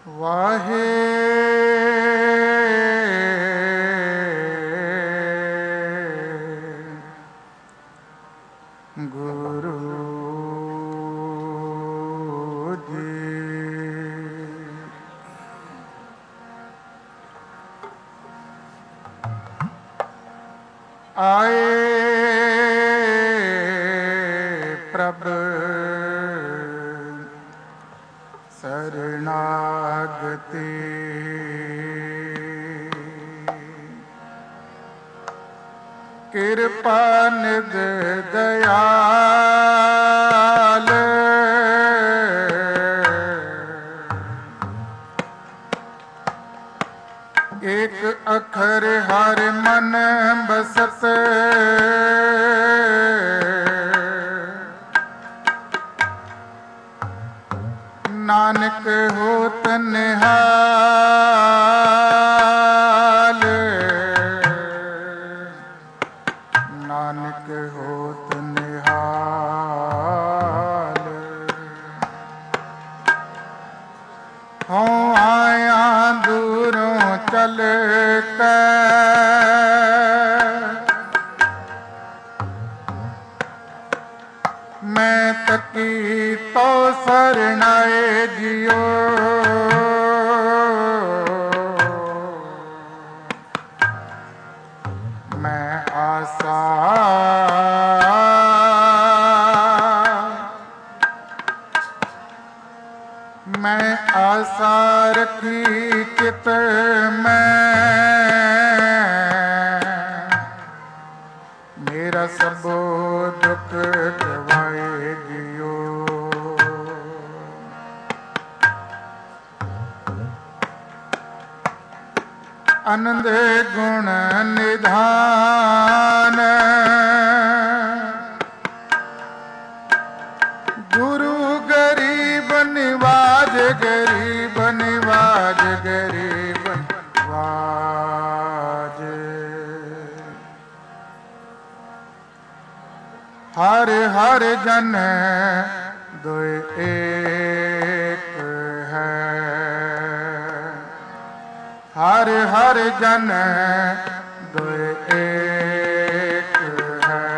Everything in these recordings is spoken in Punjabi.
ਵਾਹੇ ਗੁਰੂ ਜੀ। ਆਏ ਪ੍ਰਭ ਸਰਨਾਗਤੀ, ਕਿਰਪਾ ਨਿਧ ਦਇਆਲ, ਏਕ ਅਖਰ ਹਰ ਮਨ ਬਸਤ, ਨਾਨਕ ਹੋਤ ਨਿਹਾਲ, ਨਾਨਕ ਹੋਤ ਨਿਹਾਲ। ਹਉ ਆਇਆ ਦੂਰੋਂ ਚਲ ਕੇ, ਮੈਂ ਤਕੀ ਤੋ ਸਰਨਾਏ ਜਿਉ, ਮੈਂ ਆਸਾ ਮੈਂ ਆਸਾ ਰੱਖੀ ਚਿਤ ਮੈਂ, ਮੇਰਾ ਸਭੋ ਦੁੱਖ ਗਵਾਏ ਜਿਉ। ਆਨੰਦ ਗੁਣ ਨਿਧਾਨ, ਗੁਰੂ ਗਰੀਬ ਨਿਵਾਜ, ਗਰੀਬ ਨਿਵਾਜ, ਗਰੀਬ ਨਿਵਾਜ। ਹਰ ਹਰ ਜਨ ਦੁਇ ਏਕ ਹੈ, ਹਰ ਹਰ ਜਨ ਦੁਇ ਏਕ ਹੈ,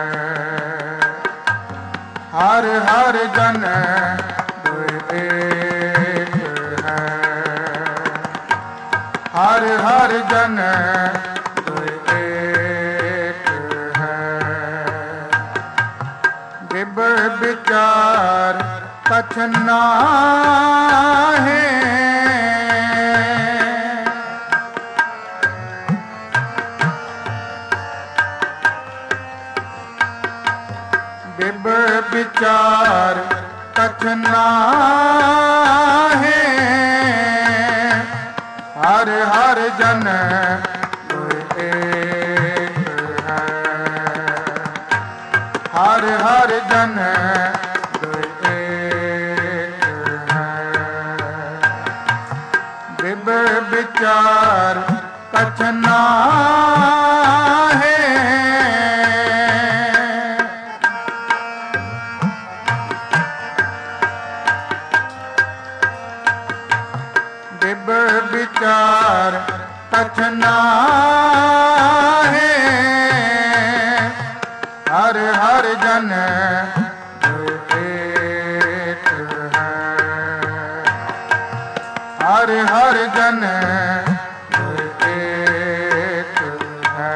ਹਰ ਹਰ ਜਨ ਦੁਇ ਏਕ ਹੈ, ਹਰ ਹਰ ਜਨ ਦੁਇ ਏਕ ਹੈ। ਬਿਬ ਵਿਚਾਰ ਕਛ ਨਾਹੀਂ, ਬਿਬ ਵਿਚਾਰ ਕਛ ਨਾਹੀਂ, ਹਰ ਹਰ ਜਨ ਦੁਇ ਏਕ ਹੈ, ਹਰ ਹਰ ਜਨ ਦੁਇ ਏਕ ਹੈ। ਬਿਬ ਵਿਚਾਰ ਕਛ ਨਾਹੀਂ, ਬਿਬ ਵਿਚਾਰ ਕਛ ਨਾਹੀਂ, ਹਰ ਹਰ ਜਨ ਦੁਇ ਏਕ ਹੈ, ਹਰ ਹਰ ਜਨ ਦੁਇ ਏਕ ਹੈ।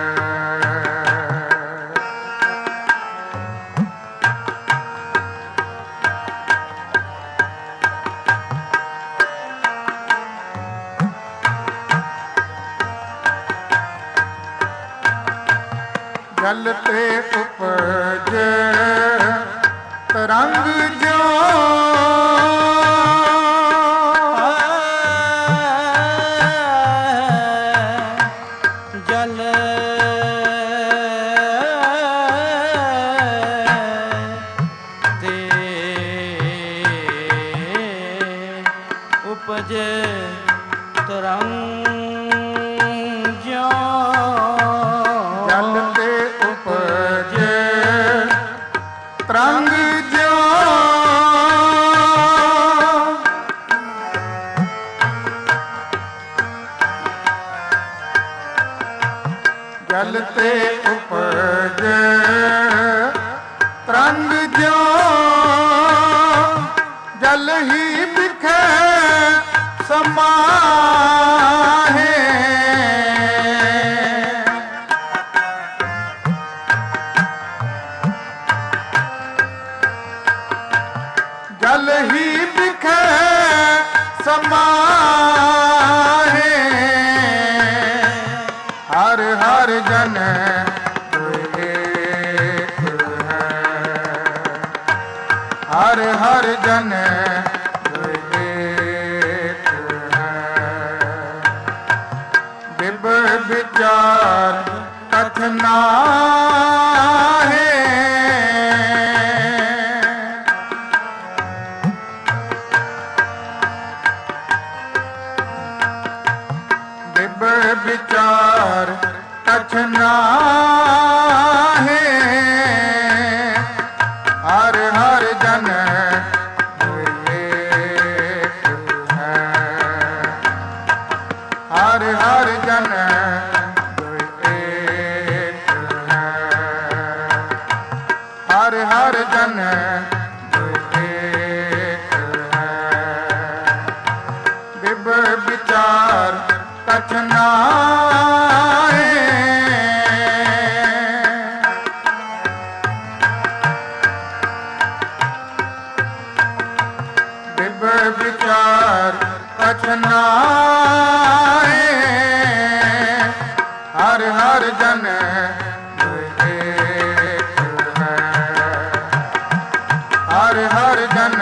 ਜਲ ਤੇ ਉਪਜ ਤਰੰਗ ਜਿਉ, ਜਲ ਤੇ ਉਪਜ ਤਰੰਗ ਜਿਉ, ਜਲ ਤੇ ਉਪਜ ਤਰੰਗ ਜਿਉ, ਜਲ ਤੇ ਉਪਜੈ ਤਰੰਗ ਜਿਉ ਜਲ ਹੀ ਬਿਖੈ ਸਮਾਹੇ ਜਲ ਹੀ ਬਿਖੈ ਸਮਾਹੇ ਹਰ ਹਰ ਜਨ ਹਰ ਹਰ ਜਨ ਬਿਬ ਵਿਚਾਰ ਕਥਨਾ ਹੈ ਬਿਬ ਵਿਚਾਰ ਕਥਨਾ ਹੈ ਹਰ ਹਰ ਜਨ ਹਰ ਹਰ ਜਨ ਹਰ ਹਰ ਜਨ ਬਿਬ ਵਿਚਾਰ ਕਥਨਾ ਬਿਬ ਵਿਚਾਰ ਕਥਨਾ ਹਰ ਹਰ ਜਨ ਹਰ ਹਰ ਜਨ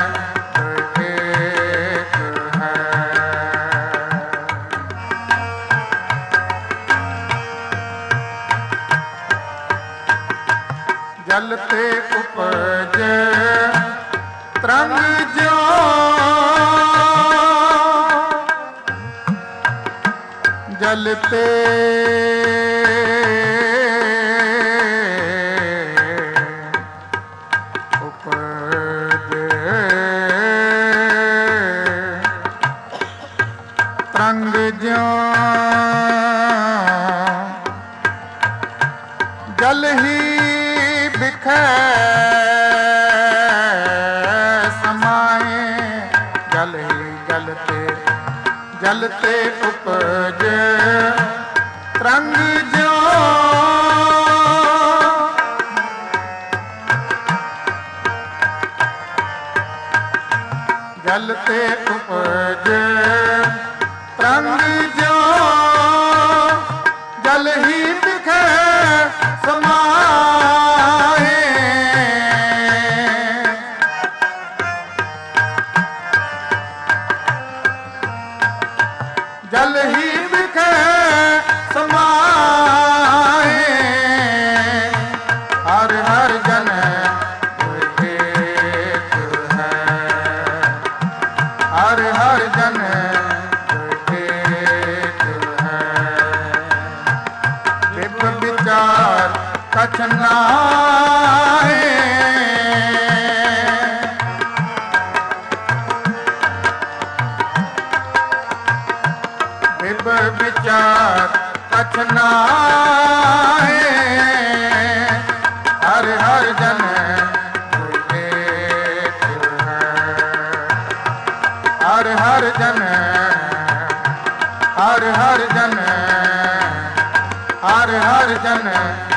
ਜਲ ਤੇ ਉਪਜੈ ਤਰੰਗ ਜਿਉ ਜਲ ਤੇ ਉਪਜੈ ਤਰੰਗ ਜਿਉ ਜਲ ਹੀ ਬਿਖੈ ਸਮਾਏ ਜਲ ਹੀ ਜਲ ਤੇ ਉਪਜੈ ਤਰੰਗ ਜਿਉ ਜਲ ਤੇ ਉਪਜੈ ਤਰੰਗ ਜਿਉ ਜਲ ਹੀ ਬਿਖੈ ਸਮਾਏ ਜਲ ਹੀ ਬਿਖੈ ਸਮਾਏ ਹਰ ਹਰ ਜਨ ਹਰ ਹਰ ਜਨ ਬਿਬ ਵਿਚਾਰ ਕਥਨਾ ਬਿਬ ਵਿਚਾਰ ਕਥਨਾ ਹਰ ਹਰ ਜਨ ਹਰ ਹਰ ਜਨ ਹਰ ਹਰ ਜਨ ਹਰ ਹਰ ਜਨ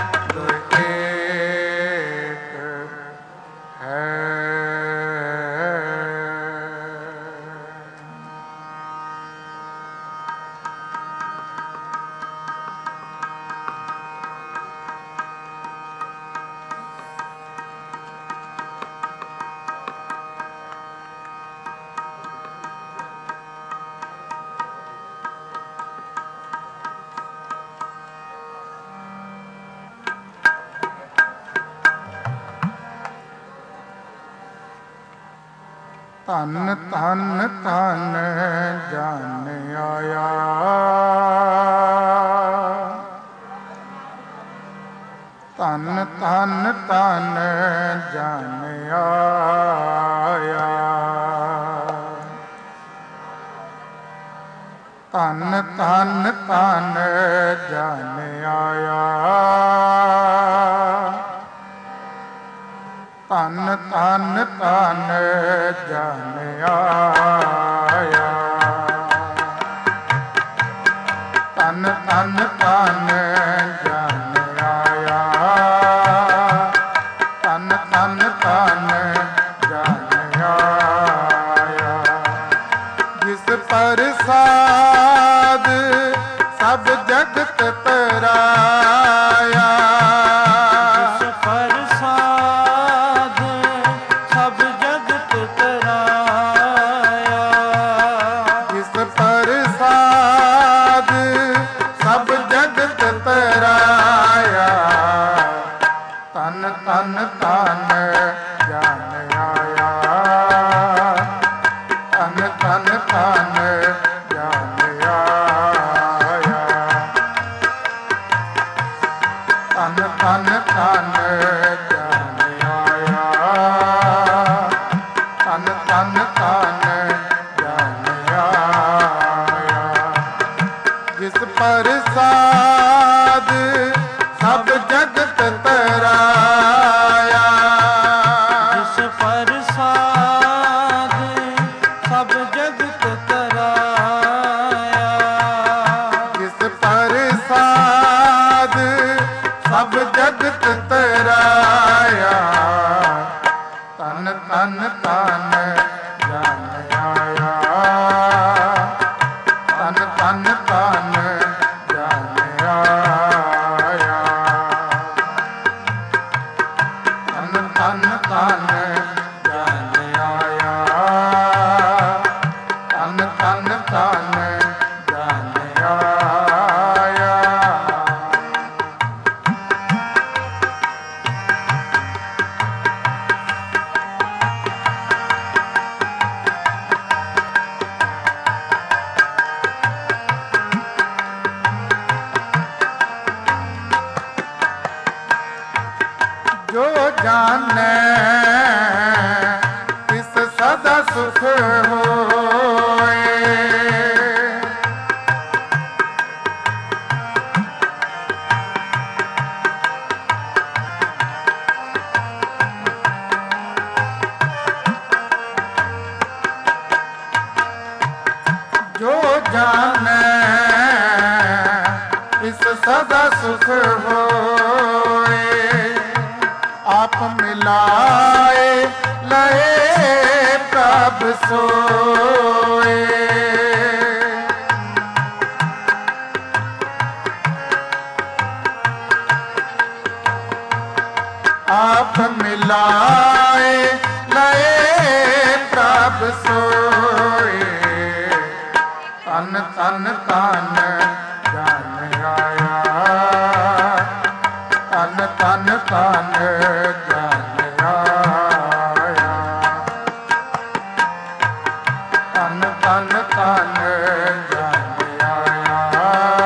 ਧਨ ਧਨ ਧਨ ਜਨ ਆਇਆ ਧਨ ਧਨ ਧਨ ਜਨ ਆਇਆ ਧਨ ਧਨ ਧਨ ਜਨ ਆਇਆ ਧਨ ਜਨ ਆਇਆ। ਧਨ ਧਨ ਧਨ ਜਨ ਆਇਆ। ਧਨ ਧਨ ਧਨ ਜਨ ਆਇਆ। ਜਿਸ ਪ੍ਰਸਾਦ ਸਭ ਜਗਤ ਤਰਾਇਆ। ਜਿਸ ਪ੍ਰਸਾਦ ਸਭ ਜਗਤ ਤਰਾਇਆ। ਜਿਸ ਪ੍ਰਸਾਦ ਸਭ ਜਗਤ ਤਰਾਇਆ। ਤਨ ਤਨ ਤਨ ਜਨ ਆਇਆ। ਤਨ ਤਨ ਤਨ ਜਨ ਆਇਆ। ਤਨ ਤਨ ਤਨ ਜਨ ਆਇਆ। ਤਨ ਤਨ ਤਨ ਜਨ ਆਇਆ। ਜਿਸ ਪ੍ਰਸਾਦ ਸਭ ਜਗਤ ਤਰਾਇਆ। ਜਿਸ ਪ੍ਰਸਾਦ ਸਭ ਜਗਤ ਤਰਾਇਆ। ਜਿਸ ਪ੍ਰਸਾਦ ਸਭ ਜਗਤ ਤਰਾਇਆ। ਤਨ ਤਨ ਤਨ ਜਨ ਆਇਆ। ਤਨ ਤਨ ਤਨ ਜਨ ਆਇਆ। ਤਨ ਤਨ ਤਨ ਜਨ ਆਇਆ। ਤਨ ਤਨ ਤਨ ਜਨ ਆਇਆ। ਜੋ ਜਾਣੈ ਤਿਸ ਸਦਾ ਸੁਖ ਹੋਏ। ਜੋ ਜਾਣੈ ਤਿਸ ਸਦਾ ਸੁਖ ਹੋਏ। ਆਪ ਮਿਲਾਏ ਲਏ ਪ੍ਰਭ ਸੋਏ। ਆਪ ਮਿਲਾਏ ਲਏ ਪ੍ਰਭ ਸੋਏ। ਤਨ ਤਨ ਤਨ ਜਨ ਆਇਆ। ਤਨ ਤਨ ਤਨ ਜਨ ਆਇਆ। ਤਨ ਤਨ ਤਨ ਜਨ ਆਇਆ।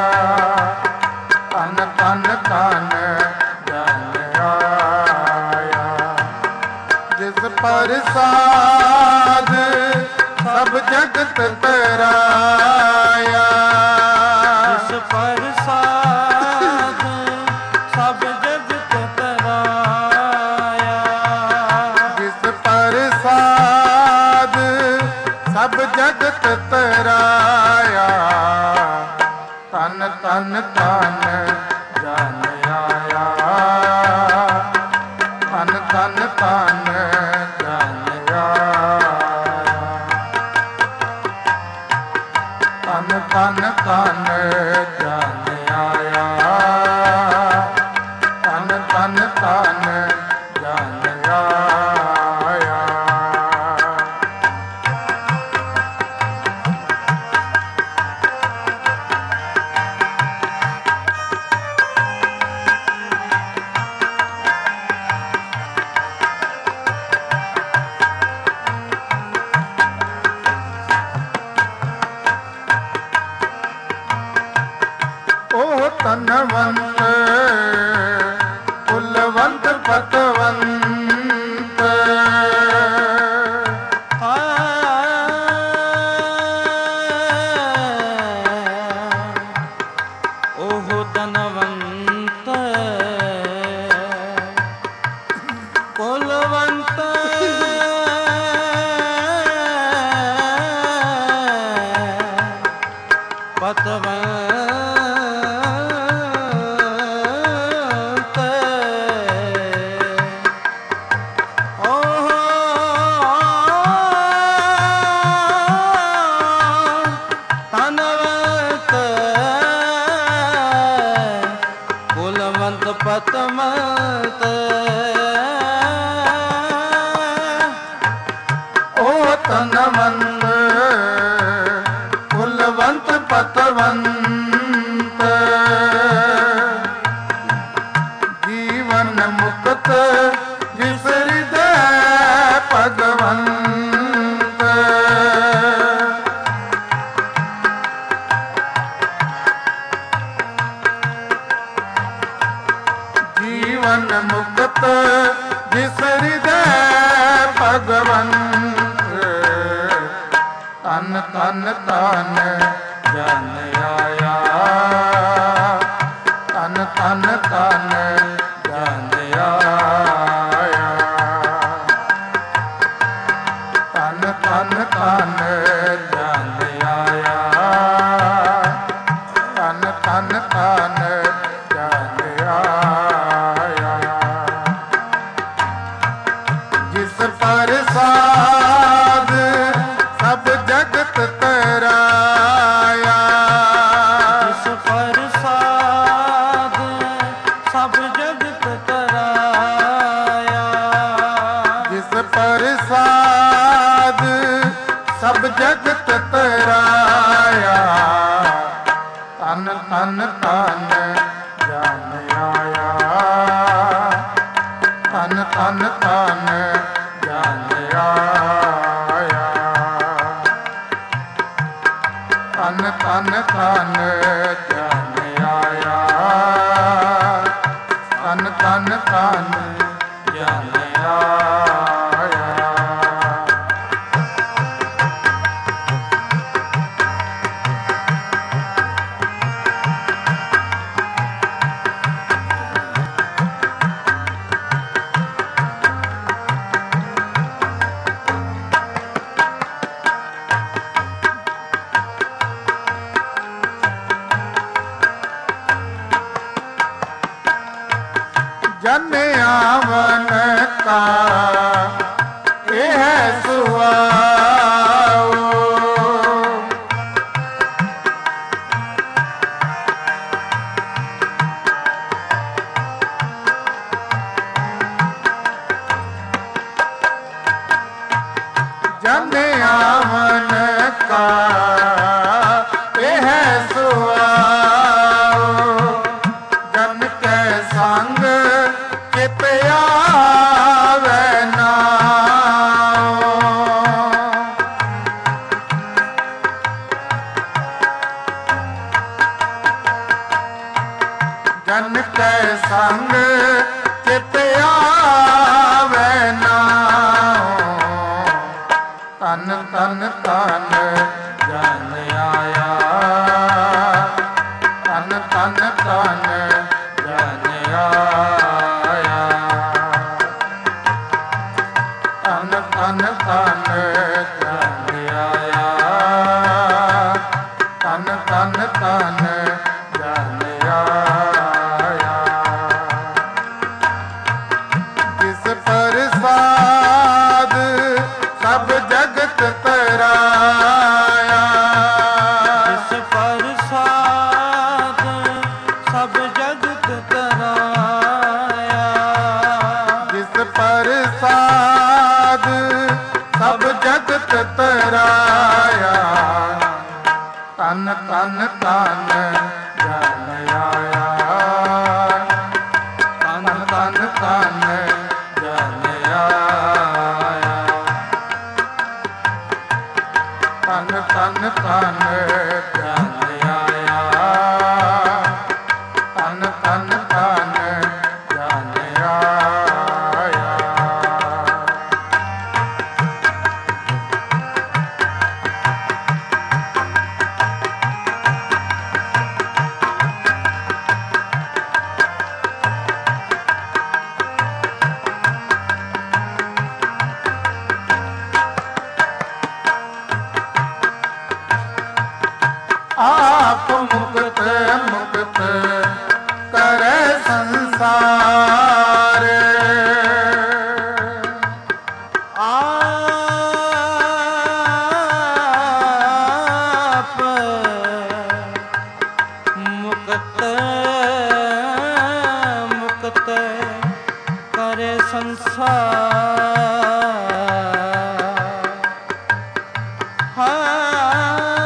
ਤਨ ਤਨ ਤਨ ਜਨ ਆਇਆ। ਜਿਸ ਪ੍ਰਸਾਦ ਸਭ ਜਗਤ ਤਰਾਇਆ। ਜਿਸ ਪ੍ਰਸਾਦ ਸਭ ਜਗਤ ਤਰਾਇਆ। ਜਿਸ ਪ੍ਰਸਾਦ ਸਭ ਜਗਤ ਤਰਾਇਆ। ਤਨ ਤਨ ਤਨ ਜਨ ਆਇਆ। ਤਨ ਤਨ ਤਨ ਜਨ ਆਇਆ। ਤਨ ਤਨ ਤਨ ਜਨ ਆਇਆ। ਤਨ ਤਨ ਤਨ ਜਨ ਆਇਆ। ਉਹ ਧਨਵੰਤ ਕੁਲਵੰਤ ਪਤਵੰਤ। ਉਹ ਧਨਵੰਤ ਕੁਲਵੰਤ ਤਨ ਤਨ ਤਨ ਜਨ ਆਇਆ ਤਨ ਤਨ ਤਨ ਜਨ ਆਇਆ ਤਨ ਤਨ ਤਨ ਜਨ ਆਇਆ ਤਨ ਤਨ ਤਨ ਜਨ ਆਇਆ ਜਿਸ ਪ੍ਰਸਾਦ ਸਭ ਜਗਤ ਤਰਾਇਆ ਜਿਸ ਪ੍ਰਸਾਦ ਸਭ ਜਗਤ ਤਰਾਇਆ ਜਿਸ ਪ੍ਰਸਾਦ ਸਭ ਜਗਤ ਤਰਾਇਆ ਤਨ ਤਨ ਤਨ ਜਨ ਆਇਆ ਤਨ ਤਨ ਤਨ ਜਨ ਆਇਆ ਤਨ ਤਨ ਤਨ ਜਨ ਆਇਆ ਤਨ ਤਨ ਤਨ ਜਨ ਆਇਆ ਜਨ ਆਵਨ ਕਾ ਇਹ ਸੁਆਓ ਜਨ ਆਵਨ ਕਾ ਇਹ ਸੁਆਓ ਜਨ ਕੈ ਸੰਗ ਚਿਤ ਆਵੈ ਨਾਉ ਜਨ ਕੈ ਸੰਗ ਚਿਤ ਆਵੈ ਨਾਉ ਤਨ ਤਨ ਤਨ ਜਨ ਆਇਆ ਤਨ ਤਨ ਤਨ ਜਨ ਆਇਆ ਤਨ ਤਨ ਤਨ ਜਨ ਆਇਆ ਤਨ ਤਨ ਤਨ ਜਨ ਆਇਆ ਜਿਸ ਪ੍ਰਸਾਦ ਸਭ ਜਗਤ ਤਰਾਇਆ ਜਿਸ ਪ੍ਰਸਾਦ ਸਭ ਜਗਤ ਤਰਾਇਆ ਜਿਸ ਪ੍ਰਸਾਦ ਸਭ ਜਗਤ ਤਰਾਇਆ ਤਨ ਤਨ ਤਨ ਜਨ ਆਇਆ ਤਨ ਤਨ ਤਨ ਜਨ ਆਇਆ ਤਨ ਤਨ ਤਨ ਜਨ ਆਇਆ ਤਨ ਤਨ ਤਨ ਜਨ ਆਇਆ ਆਪ ਮੁਕਤ ਮੁਕਤ ਕਰੈ ਸੰਸਾਰ ਆਪ ਮੁਕਤ ਮੁਕਤ ਕਰੇ ਸੰਸਾਰ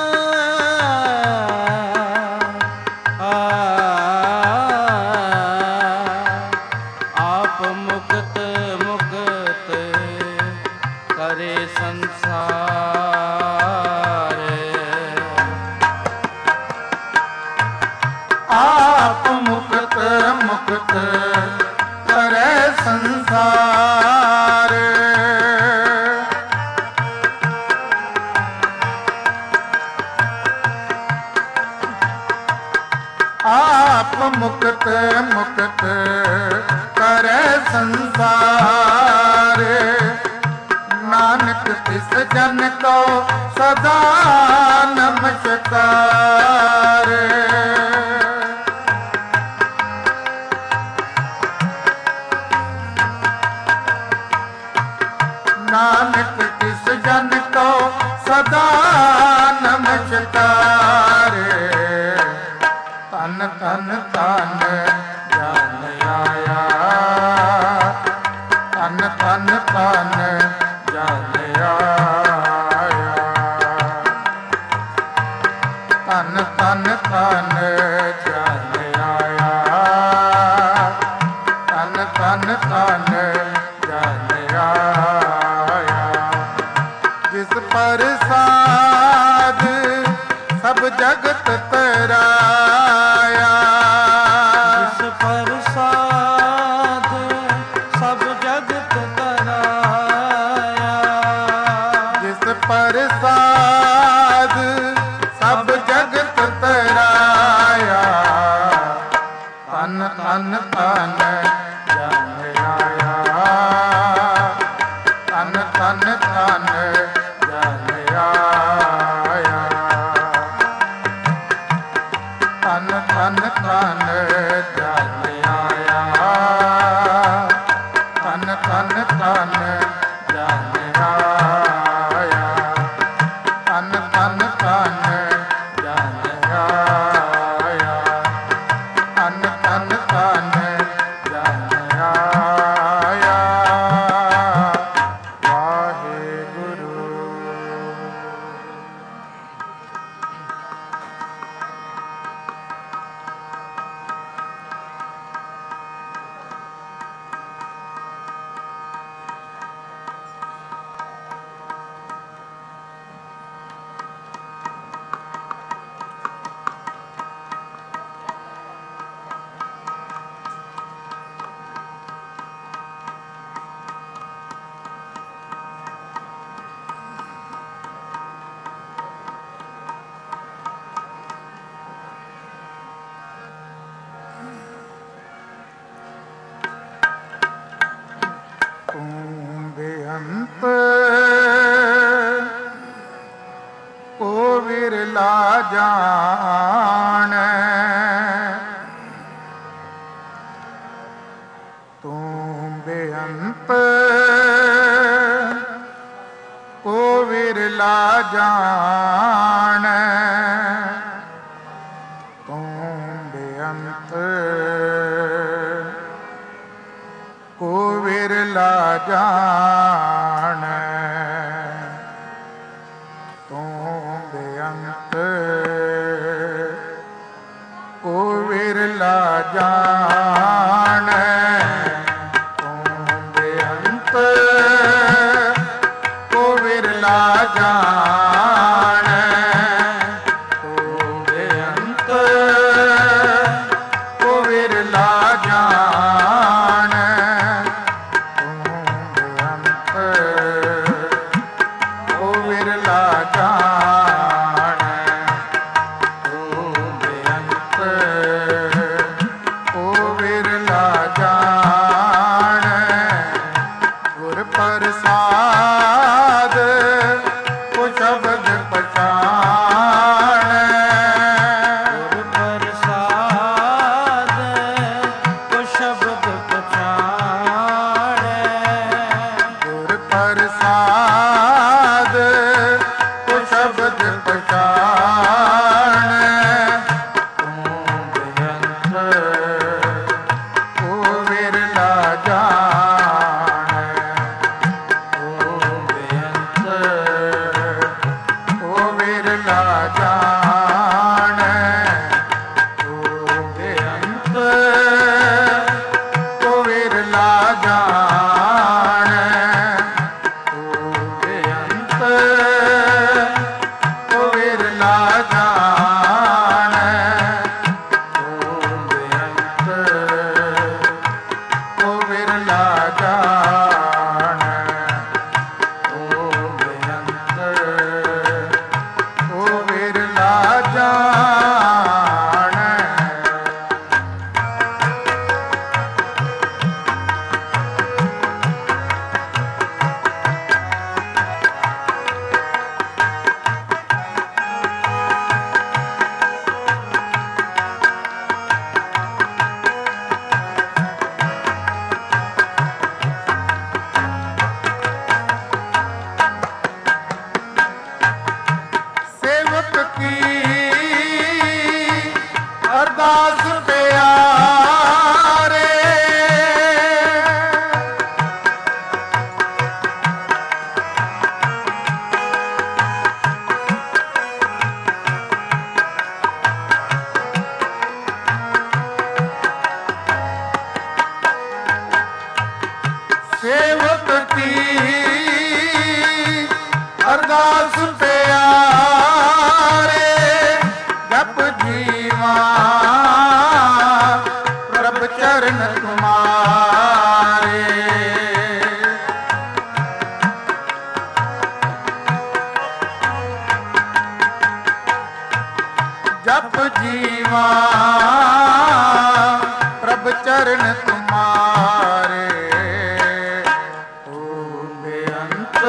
ਆਪ ਮੁਕਤ ਮੁਕਤ ਕਰੇ ਸੰਸਾਰ ਆਪ ਮੁਕਤ ਮੁਕਤ ਕਰੈ ਸੰਸਾਰ मुक्त मुक्त करे संसार। नानक तिस जन को सदा नमस्कार। नानक तिस जन को सदा नमस्कार। तन तन तन जन आया, तन तन तन जन आया, तन तन तन जन आया, तन तन तन जन आया। जिस प्रसाद सब जगत तराया, जिस प्रसाद सब जगत तराया, जिस प्रसाद सब जगत तराया। तन तन तन जन आया, तन तन तन जन आया, तन तन तन जन आया, तन तन तन जन आया, तन तन तन जन आया, तन तन तन जन आया। वाहेगुरु। तू बेअंत को विरला जाने, तू बेअंत को विरला जाने, तू बेअंत को विरला जाने, तू बेअंत को विरला जाने, तू बेअंत को विरला जाने, तू बेअंत को विरला जाने, ओ विरला जाने, ओ बेअंत ओ ਦਾਸ ਪਿਆਰੇ ਜਪ ਜੀਵਾ ਪ੍ਰਭ ਚਰਨ ਤੁਮਾਰੇ ਜਪ ਜੀਵਾ ਪ੍ਰਭ ਚਰਨ ਤੁਮਾਰੇ ਓ ਬੇਅੰਤ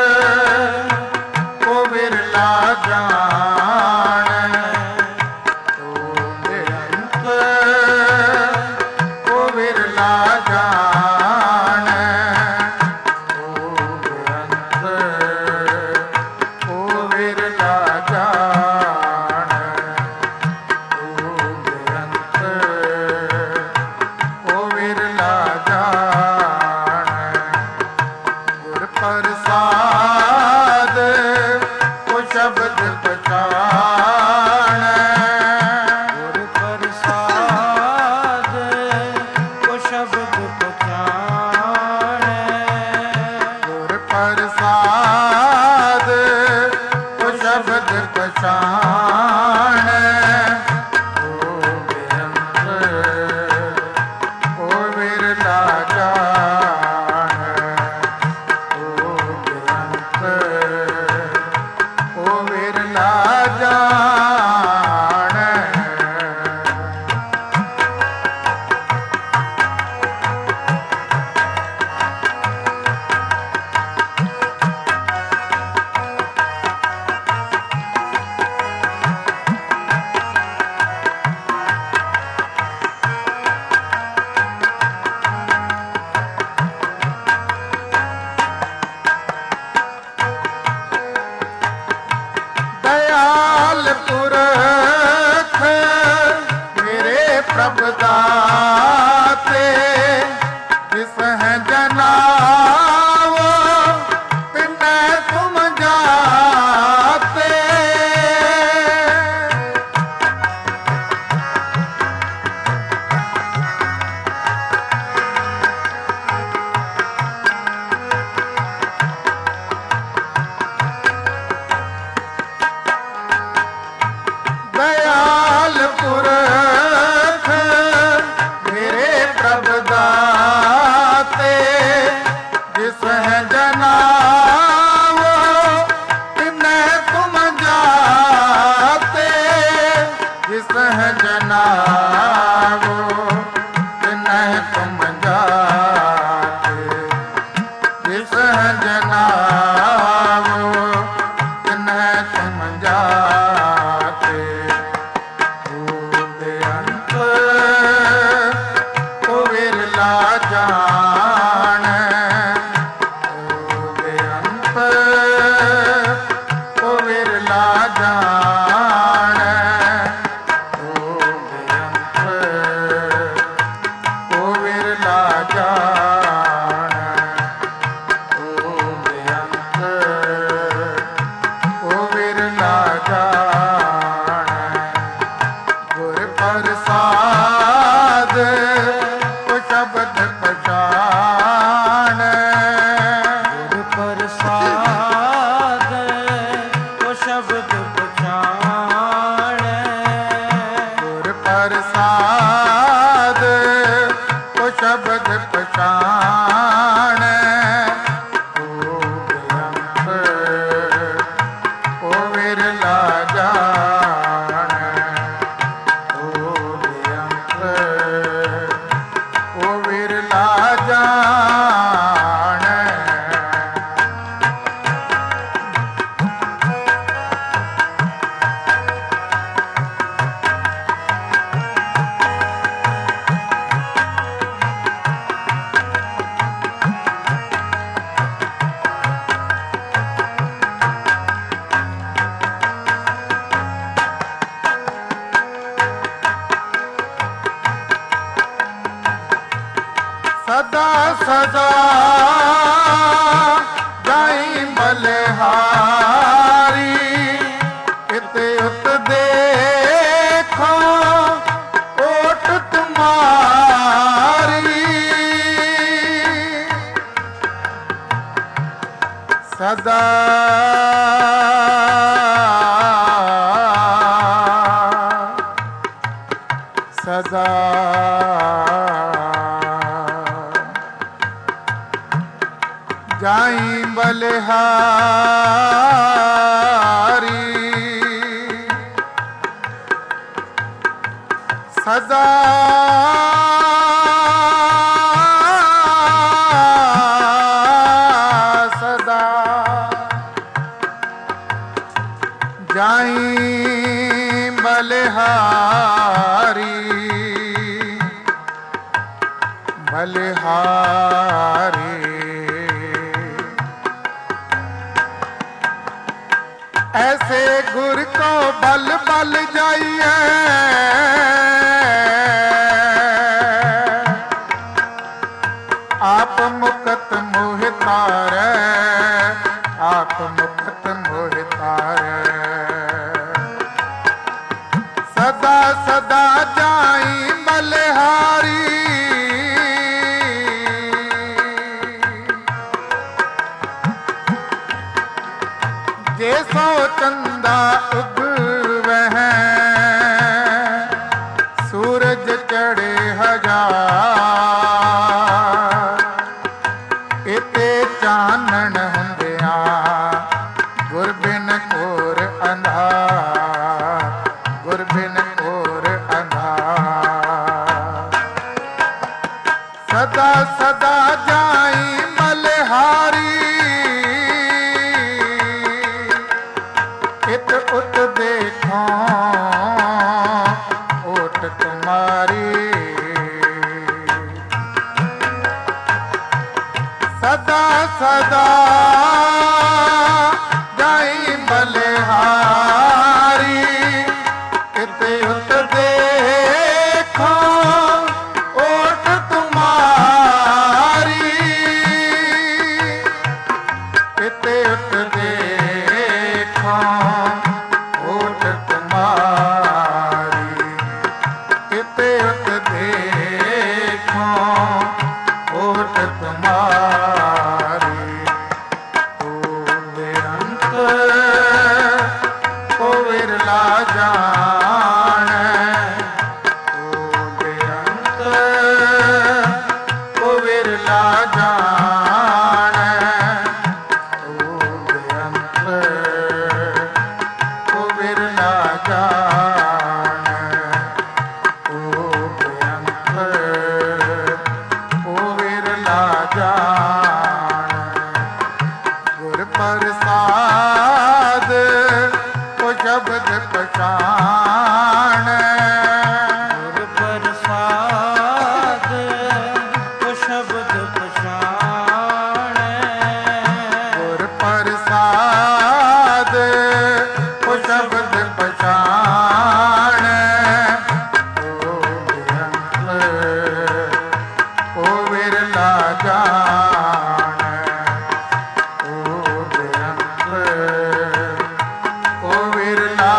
ਕੋ ਵਿਰਲਾ ਜਾਣ ਓ ਬੇਅੰਤ ਕੋ ਵਿਰਲਾ ਜਾਣ ਓ ਬੇਅੰਤ ਕੋ ਵਿਰਲਾ ਜਾਣ ਓ ਬੇਅੰਤ ਕੋ ਵਿਰਲਾ ਜਾਣ ਗੁਰ ਪ੍ਰਸਾਦ ਕੋ ਸ਼ਬਦ ਪਛਾਣ ਗੁਰ ਪ੍ਰਸਾਦ ਕੋ ਸ਼ਬਦ ਪਛਾਣੈ ਗੁਰ ਪ੍ਰਸਾਦ ਕੋ ਸ਼ਬਦ ਪਛਾਣ ਓ ਬੇਅੰਤ ਕੋ ਵਿਰਲਾ ਜਾਣ ਓ ਬੇਅੰਤ ਕੋ ਵਿਰਲਾ ਜਾਣ ਦਇਆਲ ਪੁਰਖ ਮੇਰੇ ਪ੍ਰਭ ਦਾਤੇ ਜਿਸ ਹੈ ਜਨਾਵ ਤਿਨੈ ਤੁਮ ਜਾਤੇ ਦਇਆਲ ਪੁਰਖ ਮੇਰੇ ਪ੍ਰਭ ਦਾਤੇ ਜਿਸ ਹੈ ਜਨਾਵ ਤਿਨੈ ਤੁਮ ਜਾਤੇ ਜਿਸ ਹੈ ਜਨਾਵ ਤਿਨੈ ਤੁਮ ਜਾਤੇ ਜਿਸ ਹੈ ਜਨਾਵ ਤਿਨੈ ਤੁਮ ਜਾਤੇ ਓ ਬੇਅੰਤ ਕੋ ਵਿਰਲਾ ਜਾਣ ਓ ਬੇਅੰਤ ਕੋ ਵਿਰਲਾ ਜਾਣ ਓ ਬੇਅੰਤ ਕੋ ਵਿਰਲਾ ਜਾਣ ਓ ਬੇਅੰਤ ਕੋ ਵਿਰਲਾ ਜਾਣ ਜਾਈ ਬਲਿਹਾਰੀ ਬਲਿਹਾਰੀ ऐसे गुर को बल बल जाइए आप मुकत मोह तारे आप मुकत मोह तारे सदा सदा जाई बलिहारी जैसो चंदा उगवह सूरज चढ़े हजार इते चानन हुंदिया गुर बिन घोर अंधार गुर बिन घोर अंधार सदा सदा जाई बलिहारी इत उत देखो ओट तुम्हारी सदा सदा जाई बलिहारी इत उत देखो ओट तुम्हारी इत उत देखो ओट तुम्हारी इत उत देखो ओट तुम्हारी तू बेअंत को विरला जाने तू बेअंत को विरला जाने तू बेअंत को विरला जाने तू बेअंत को विरला जाने गुर प्रसाद को शब्द पछाण गुर प्रसाद को शब्द पछाणै गुर प्रसाद को शब्द पछाण ओ बेअंत को विरला जान ओ बेअंत को विरला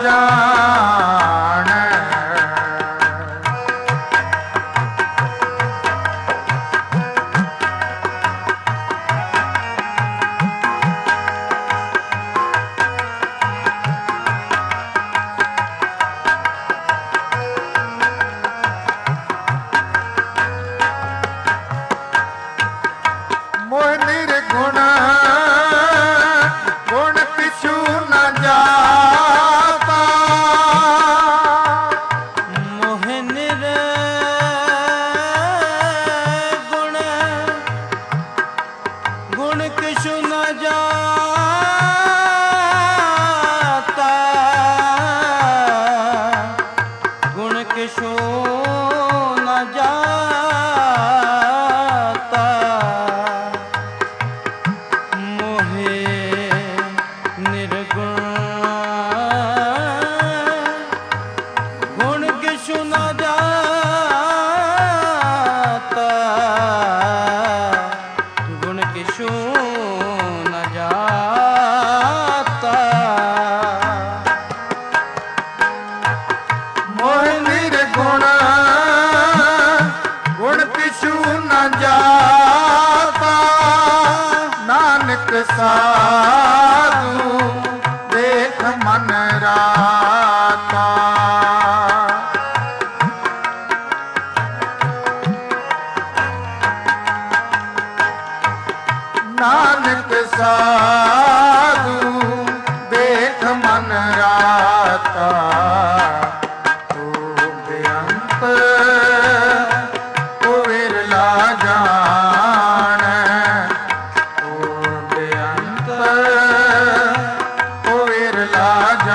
जान मोह निर्गुण गुण पिछु न जाता मोह निर्गुण गुण किछु न जाता गुण किछु न जाता मोहे निर्गुण गुण किछु न जाता गुण किछु न जाता मोह निर्गुण गुण पिछु न जाता नानक साधु देख मन राता नानक साधु देख मन राता तू बेअंत को विरला जान तू बेअंत को विरला जान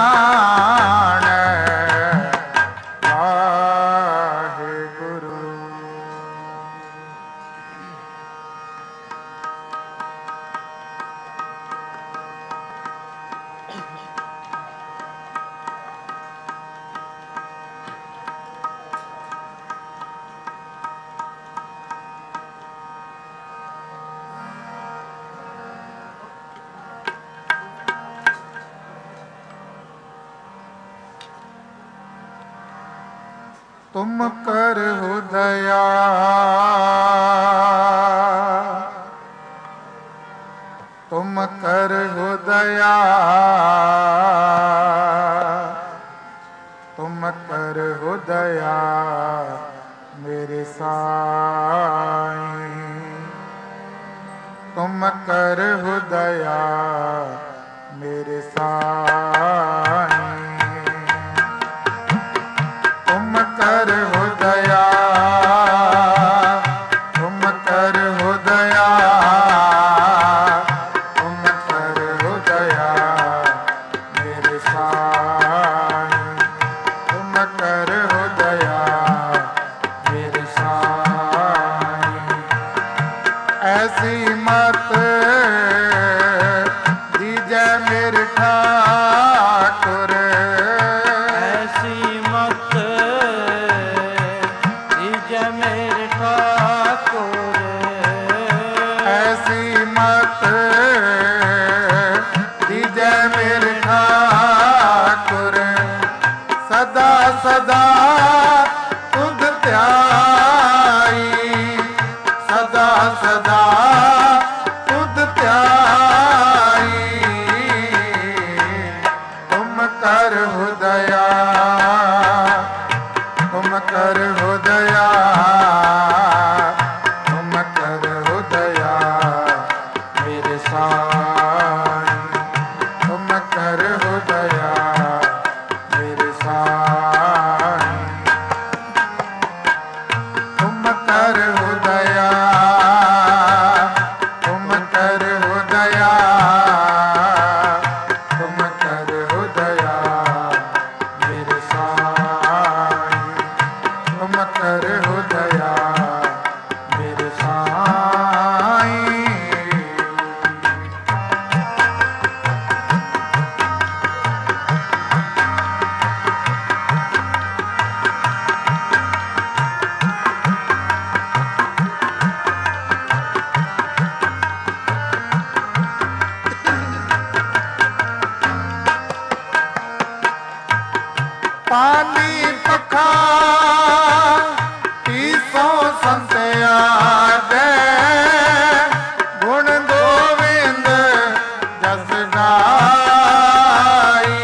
तुम करहु दया तुम करहु दया तुम करहु दया मेरे साईं तुम करहु दया मेरे साईं तुम करहु दया तुम करहु दया तुम करहु दया मेरे साईं तुम करहु दया मेरे साईं ऐसी मत दीजै मेरे ठाकुर सदा सदा तुध ध्याई सदा सदा तुध ध्याई तुम करहु दया तुम करहु दया तुम करहु दया मेरे साईं तुम करहु दया मेरे साईं तुम करहु दया तुम करहु दया तुम करहु दया मेरे साईं तुम करहु दया मेरे साईं पानी पखा तीसो संत्या दे गुण गोविंद जस गाई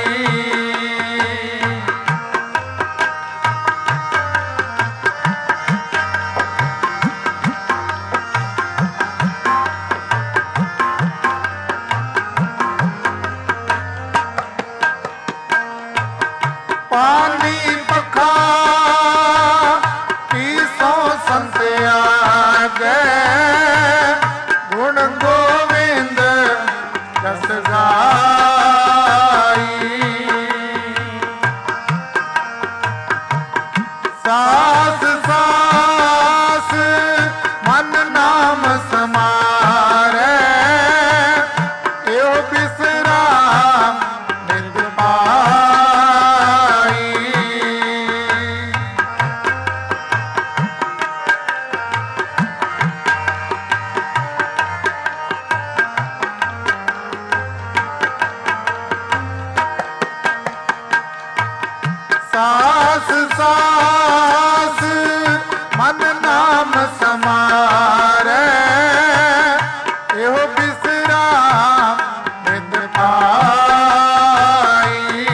पानी पखा तीसो संत्या गए गुण गोविंद जस गाई सास सास मन नाम समारे यो बिसराम नित पाई सास सास मन नाम समारे यो बिसराम नित पाई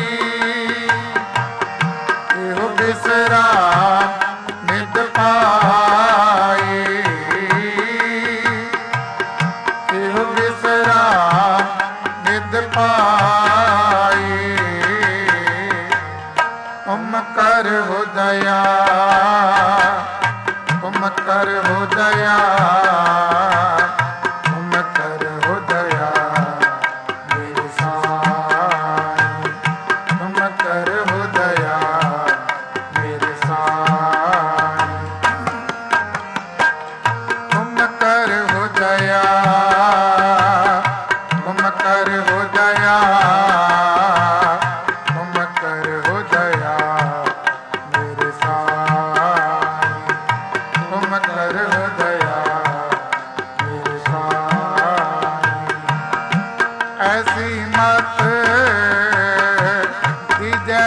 यो बिसराम नित पाई यो बिसराम नित पाई तुम करहु दया तुम करहु दया तुम करहु दया मेरे साईं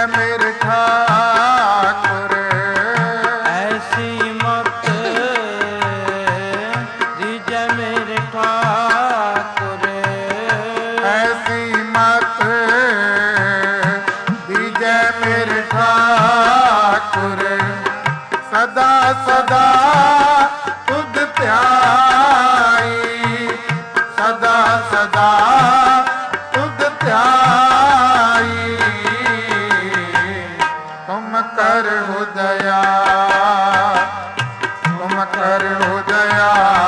मेरे ठाकुर ऐसी मत दीजै मेरे ठाकुर ऐसी मत दीजै मेरे ठाकुर सदा सदा तुध ध्याई सदा सदा तुध ध्याई तुम कर हो दया तुम कर हो दया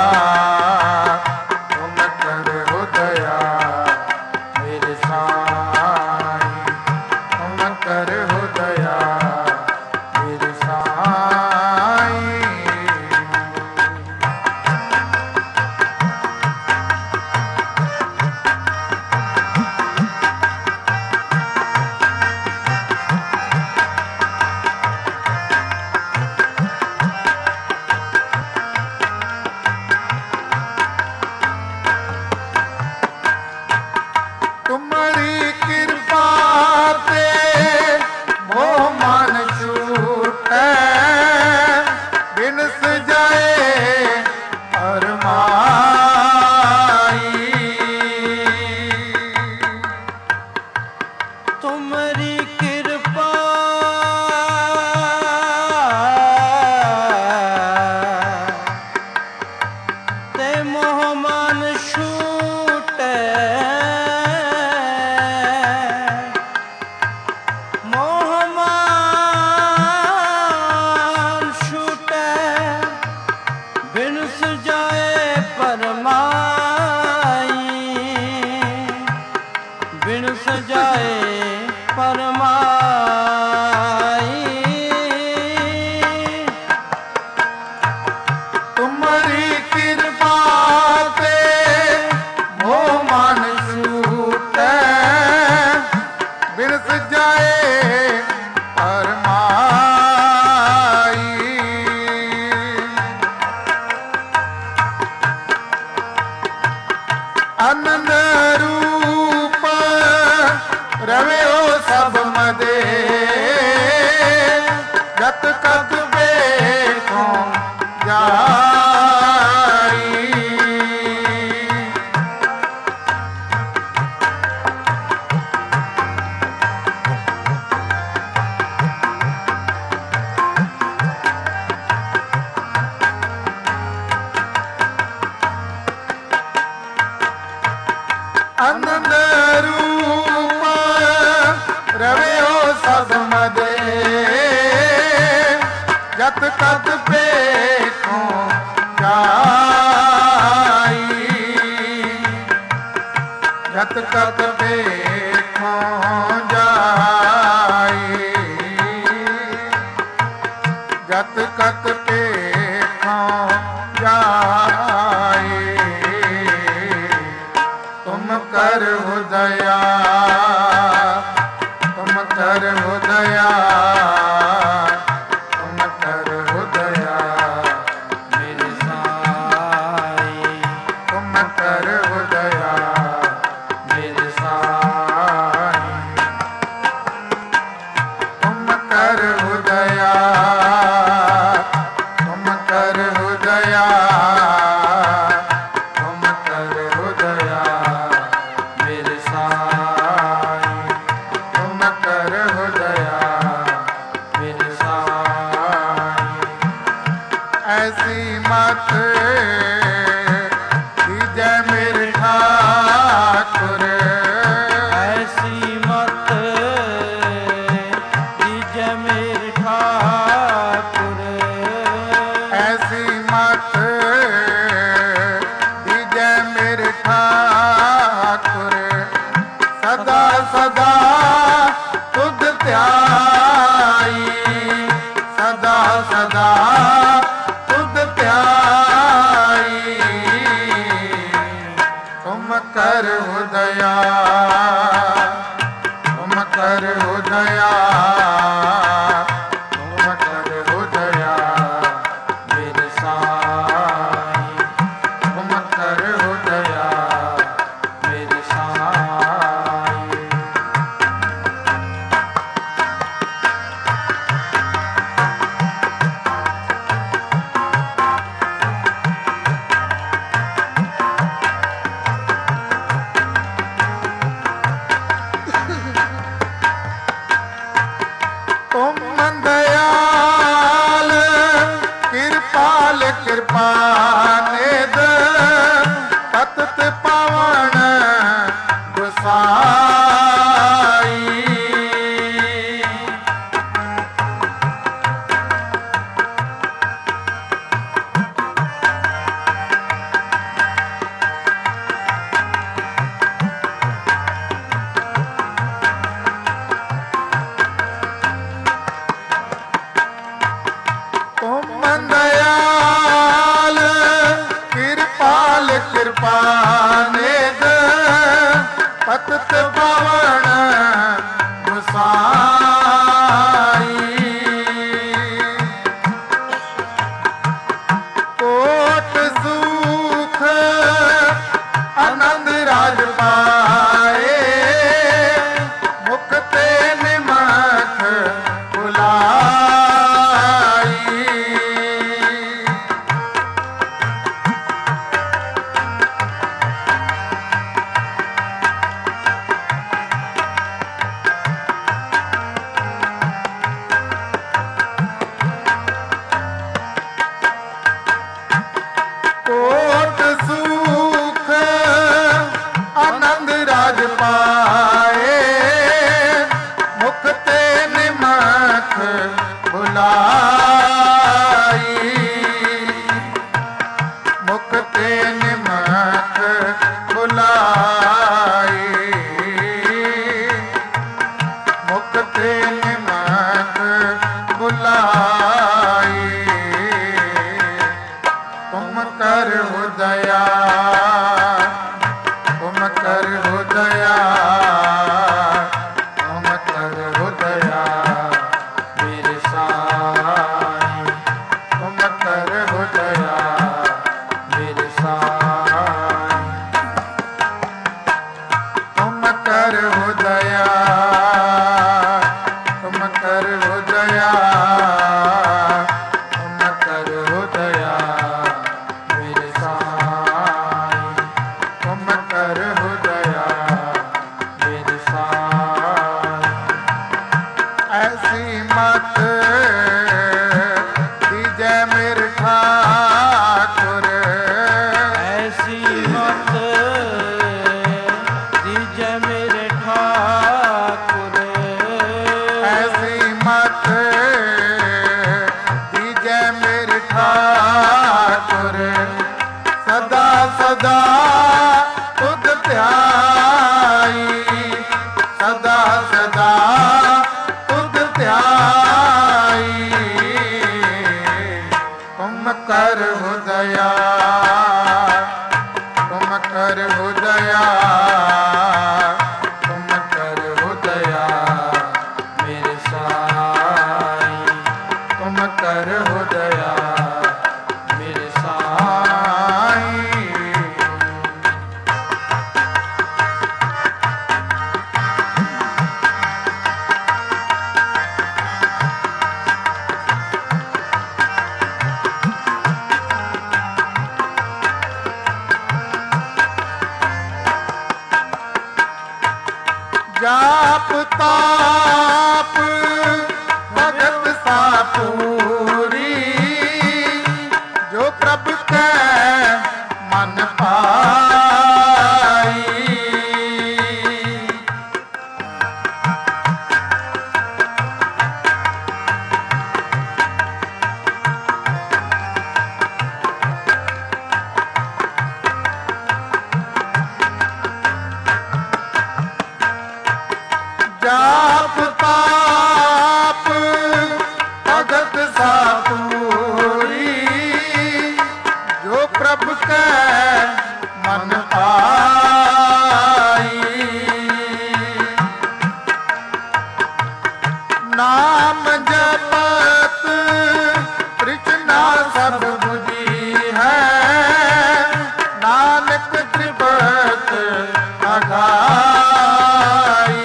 तुम कर हो दया मेरे साईं तुम कर हो दया मेरे साईं तुम्हारी कृपा ते मोह मन छूटे बिनस जाए अरमाई तुम्हारी कृपा ते मोह मन छूटे मोह मान छूटे बिनस जाए परमाई बिनस जाए परमाई तुम्हारी कृपा ते मोह मन छूटे बिरस जाए अरमाई आनंद रूप रवे हो सब मदे जत कत बेखों जाई आनंद रूप रवे हो सब मदे जत कत पेखों जाई जत कत पेखों जाई जत कत पेखों जाई तुम कर हो दया तुम कर हो दया तुम कर हो दया मेरे साईं तुम कर हो दया मेरे साईं तुम कर हो दया तुम कर हो दया तुम कर हो दया मेरे साईं तुम कर हो दया मेरे साईं ऐसी मत दीजै मेरे ठाकुर ऐसी मत दीजै मेरे ठाकुर ऐसी मत दीजै मेरे ठाकुर सदा सदा तुध ध्याई सदा सदा तुध ध्याई तुम कर हो दया तुम कर हो दया तुम ਤੁਮ ਦਇਆਲ ਕਿਰਪਾਲ ਕਿਰਪਾ ਨਿਧ ਪਤਿਤ ਪਾਵਨ ਗੁਸਾਈ। ਕਿਰਪਾ ਨਿਧ ਪਤਿਤ ਪਾਵਨ ਗੁਸਾਈ। ਕੋਟ ਸੁਖ ਆਨੰਦ ਰਾਜ ਪਾਏ ਮੁਖ ਤੇ ਨਿਮਖ ਬੁਲਾਈ। ਕੋਟ ਸੁਖ ਆਨੰਦ ਰਾਜ ਪਾਏ ਮੁਖ ਤੇ ਨਿਮਖ ਬੁਲਾਈ। ਮੁਖ ਤੇ ਨਿਮਖ ਬੁਲਾਈ। ਮੁਖ ਤੇ ਨਿਮਖ ਬੁਲਾਈ। ਤੁਮ ਕਰਹੁ ਦਇਆ ਤੁਮ ਕਰਹੁ ਦਇਆ ਤੁਮ ਕਰਹੁ ਦਇਆ ਮੇਰੇ ਸਾਈਂ। ਤੁਮ ਕਰਹੁ ਦਇਆ ਮੇਰੇ ਸਾਈਂ। ਤੁਮ ਕਰਹੁ ਦਇਆ ਤੁਮ ਕਰਹੁ ਦਇਆ ਤੁਮ ਕਰਹੁ ਦਇਆ ਮੇਰੇ ਸਾਈਂ। ਤੁਮ ਕਰਹੁ ਦਇਆ ਮੇਰੇ ਸਾਈਂ। ਐਸੀ ਮਤ ਦੀਜੈ ਮੇਰੇ ਠਾਕੁਰ। ਐਸੀ ਮਤ ਦੀਜੈ ਮੇਰੇ ਠਾਕੁਰ। ਐਸੀ ਮਤ ਦੀਜੈ ਮੇਰੇ ਠਾਕੁਰ। ਸਦਾ ਸਦਾ ਤੁਧ ਧਿਆਈ। ਸਦਾ ਸਦਾ ਤੁਧ ਧਿਆਈ। ਤੁਮ ਕਰਹੁ ਦਇਆ ਤੁਮ ਕਰਹੁ ਦਇਆ ਤੁਮ ਕਰਹੁ ਦਇਆ ਮੇਰੇ ਸਾਈਂ। ਤੁਮ ਕਰਹੁ ਦਇਆ ਮੇਰੇ ਸਾਈਂ। ਜਾਪ ਤਾਪ ਭਗਤ ਸਾਪੂਰੀ ਜੋ ਪ੍ਰਭ ਕੈ ਮਨ ਪਾਈ। ਜਾਪ ਤਾਪ ਭਗਤ ਸਾਪੂਰੀ ਜੋ ਪ੍ਰਭ ਕੈ ਮਨ ਪਾਈ। ਨਾਮ ਜਪਤ ਤ੍ਰਿਸ਼ਨਾ ਸਭ ਬੁਝੀ ਹੈ ਨਾਨਕ ਤ੍ਰਿਪਤ ਅਗਾਈ।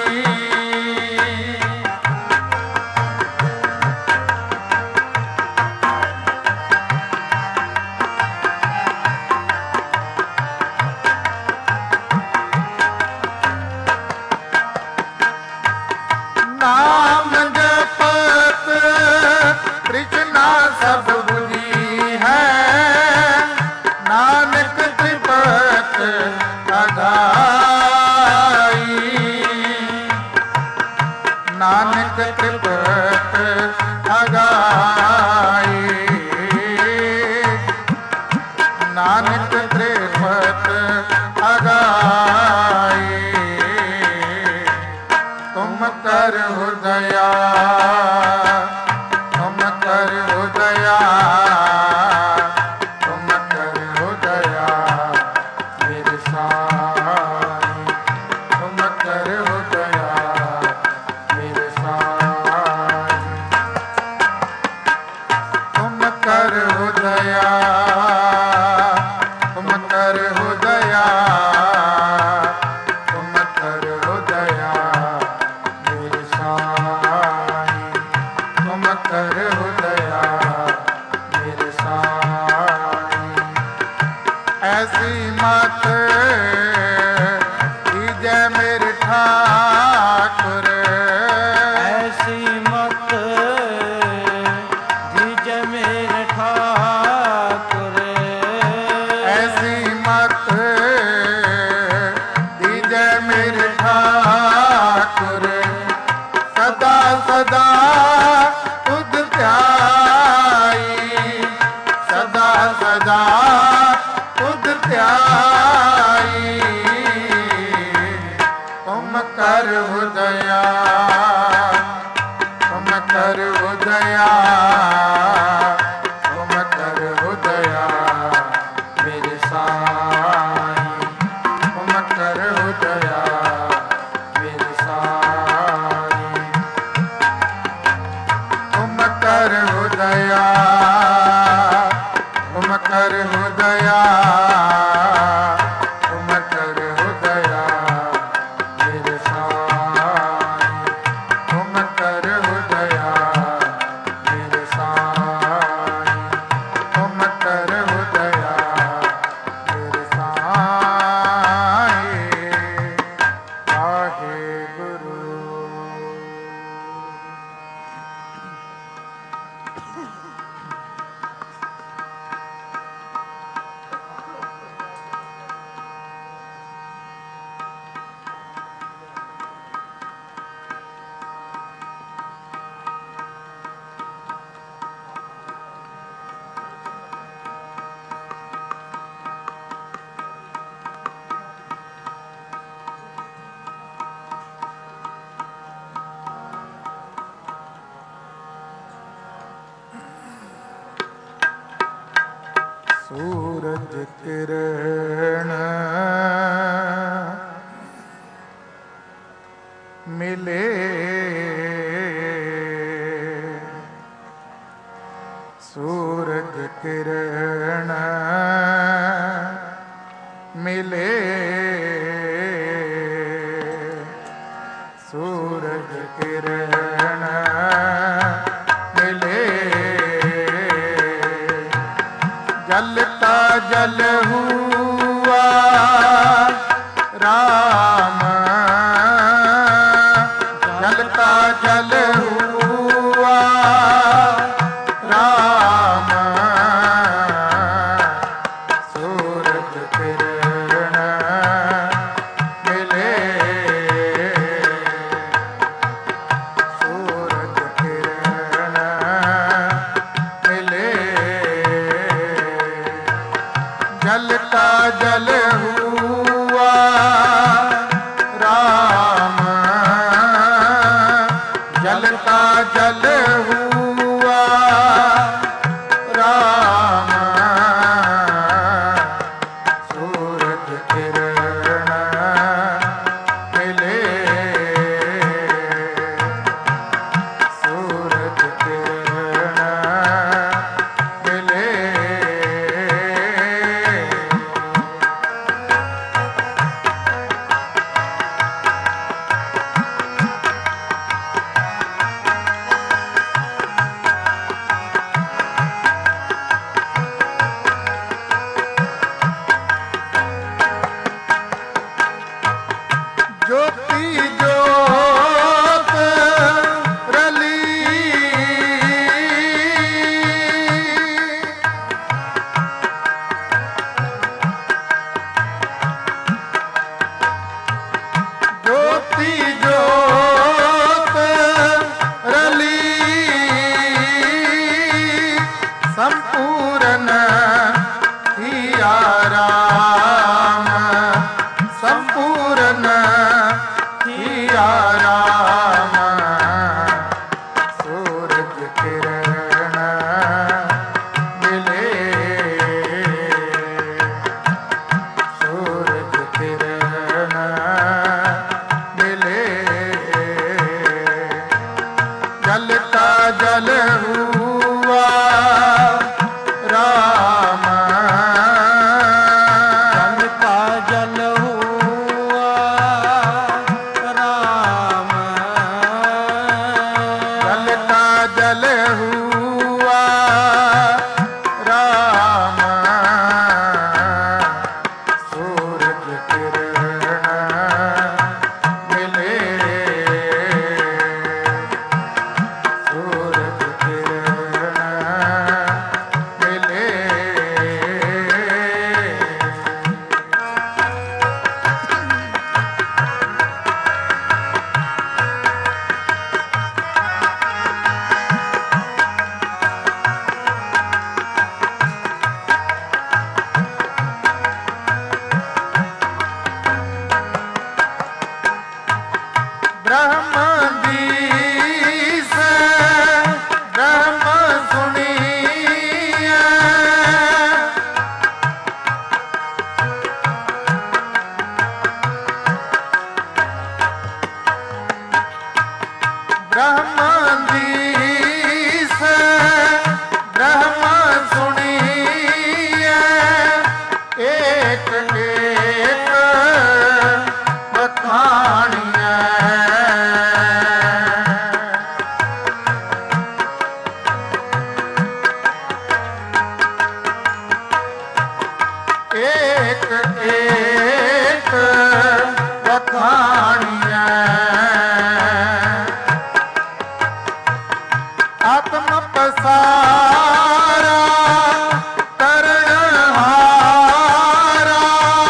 ਨਾਮ ਜਪਤ ਤ੍ਰਿਪਤ ਅਗਾਈ ਨਾਨਕ ਤ੍ਰਿਪਤ ਅਗਾਈ ਤੁਮ ਕਰ ਹੁਦਇਆ ਤੁਮ ਕਰ ਹੁਦਇਆ ਤੁਮ ਕਰ ਹੁਦਇਆ ਮੇਰੇ ਸਾਈ ਤੁਮ ਕਰ ਹੁਦਇਆ ਮੇਰੇ ਸਾਈ ਤੁਮ ਕਰ ਹੁਦਇਆ ਤੁਮ ਕਰ ਹੁਦਇਆ ਤੁਮ ਕਰ ਹੁਦਇਆ ਮੇਰੇ ਸਾਈ ਤੁਮ ਕਰ ਹੁਦਇਆ ਮੇਰੇ ਸਾਈ ਐਸੀ ਮਤ ਦੀਜੈ ਮੇਰੇ ਠਾਕੁਰ ਐਸੀ ਮਤ ਦੀਜੈ ਮੇਰੇ ਠਾਕੁਰ ਐਸੀ ਮਤ ਦੀਜੈ ਮੇਰੇ ਠਾਕੁਰ ਸਦਾ ਸਦਾ ਤੁਧ ਧਿਆਈ ਸਦਾ ਸਦਾ ਤੁਧ ਧਿਆਈ ਤੁਮ ਕਰ ਹੁਦਇਆ ਤੁਮ ਕਰ ਹੁਦਇਆ ਤੁਮ ਕਰ ਹੁਦਇਆ ਮੇਰੇ ਸਾਈ ਤੁਮ ਕਰ ਹੁਦਇਆ ਮੇਰੇ ਸਾਈ ਤੁਮ ਕਰ ਹੁਦਇਆ ਤੁਮ ਕਰ ਹੁਦਇਆ ਤੁਮ ਕਰ ਹੁਦਇਆ ਮੇਰੇ ਸਾਈ ਤੁਮ ਕਰ ਹੁਦਇਆ ਮੇਰੇ ਸਾਈ ਤੁਮ ਕਰ ਹੁਦਇਆ ਮੇਰੇ ਸਾਈ ਵਾਹਿਗੁਰੂ ਸੂਰਜ ਕਿਰਨ ਮਿਲੇ ਸੂਰਜ ਕਿਰਨ ਮਿਲੇ ਸੂਰਜ ਕਿਰਨ ਮਿਲੇ जल का जल हुआ राम जल का जल हुआ राम सूरज किरण मिले सूरज किरण मिले जल का जल हुआ राम जल का जल हुआ राम सूरज किरण मिले सूरज किरण मिले का जल हुआ राम, जल का जल हुआ राम, जल का जल हुआ राम, सूरज किरण मिले, सूरज किरण मिले। ब्रह्म दीस ब्रह्म सुनिया, ब्रह्म दीस ब्रह्म सुनिया, एक एक बखानिया, एक एक बखानिया, आत्म पसारा करणहारा,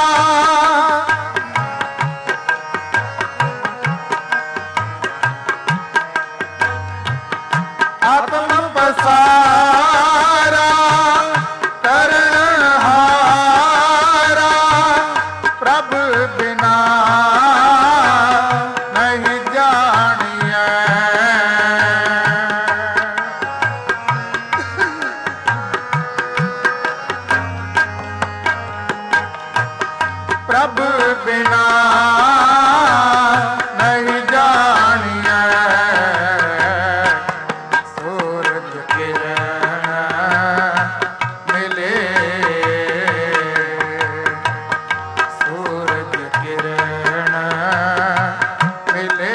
आत्म पसारा करणहारा, प्रभु बिना नहीं जानिए, प्रभु बिना नहीं जानिए, सूरज किरण मिले, सूरज किरण मिले,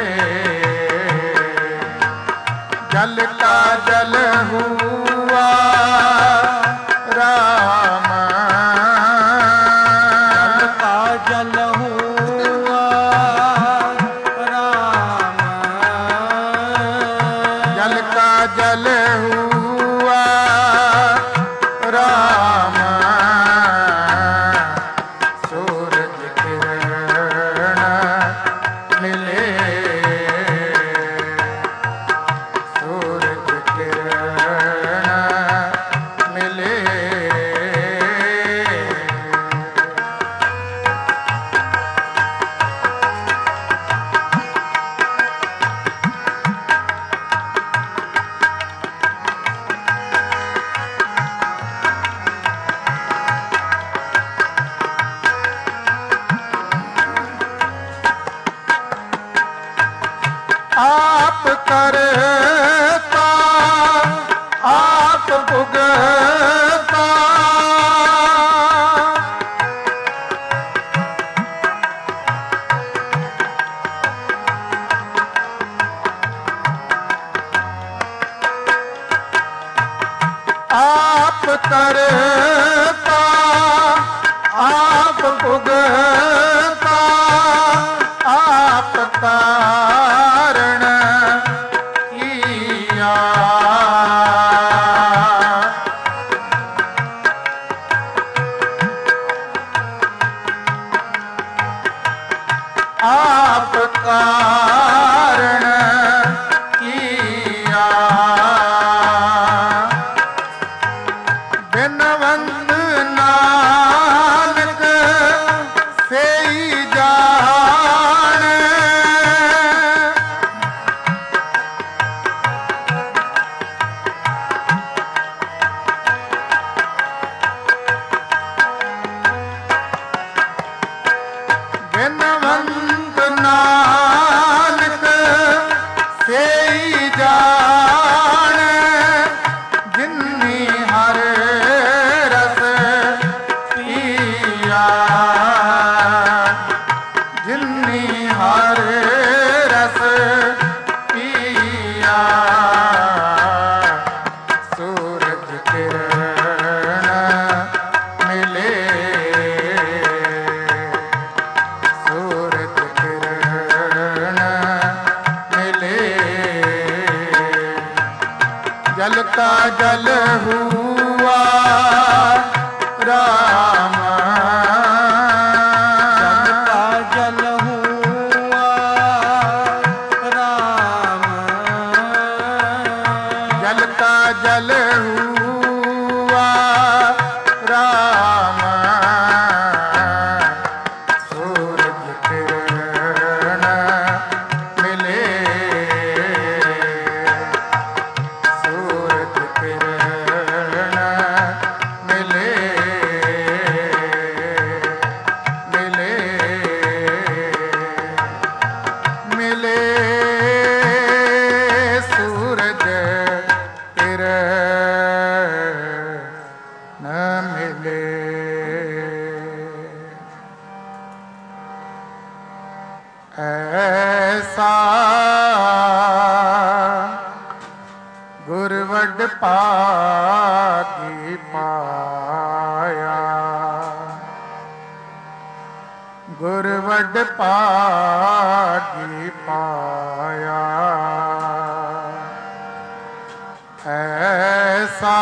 जल का जल हुआ राम, जल का जल हुआ राम, जल का जल हुआ राम, सूरज किरण मिले, सूरज किरण मिले। आप करता आप भुगता, आप करता आप भुगता, आप कारण किया, आप कारण किया, बिनवंद नानक से ही जाने, जल का जल हुआ राम, जल का जल हुआ राम, जल का जल हुआ राम, सूरज किरण मिले, सूरज किरण मिले, मिले, मिले, सूरज किरण मिले। ऐसा गुरवड पागी पाया, गुरवड पागी पाया, ऐसा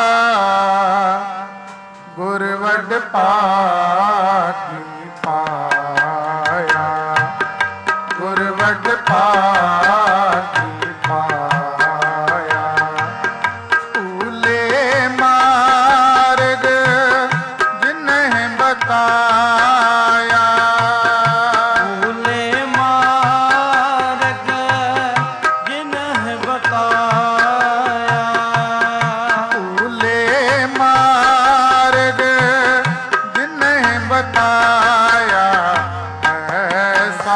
गुरवड पागी पाया, गुरवड पागी पाया। फूले मार्ग जिन्हें बताया, फूले मार्ग जिन्हें बताया, फूले मार्ग जिन्हें बताया, ऐसा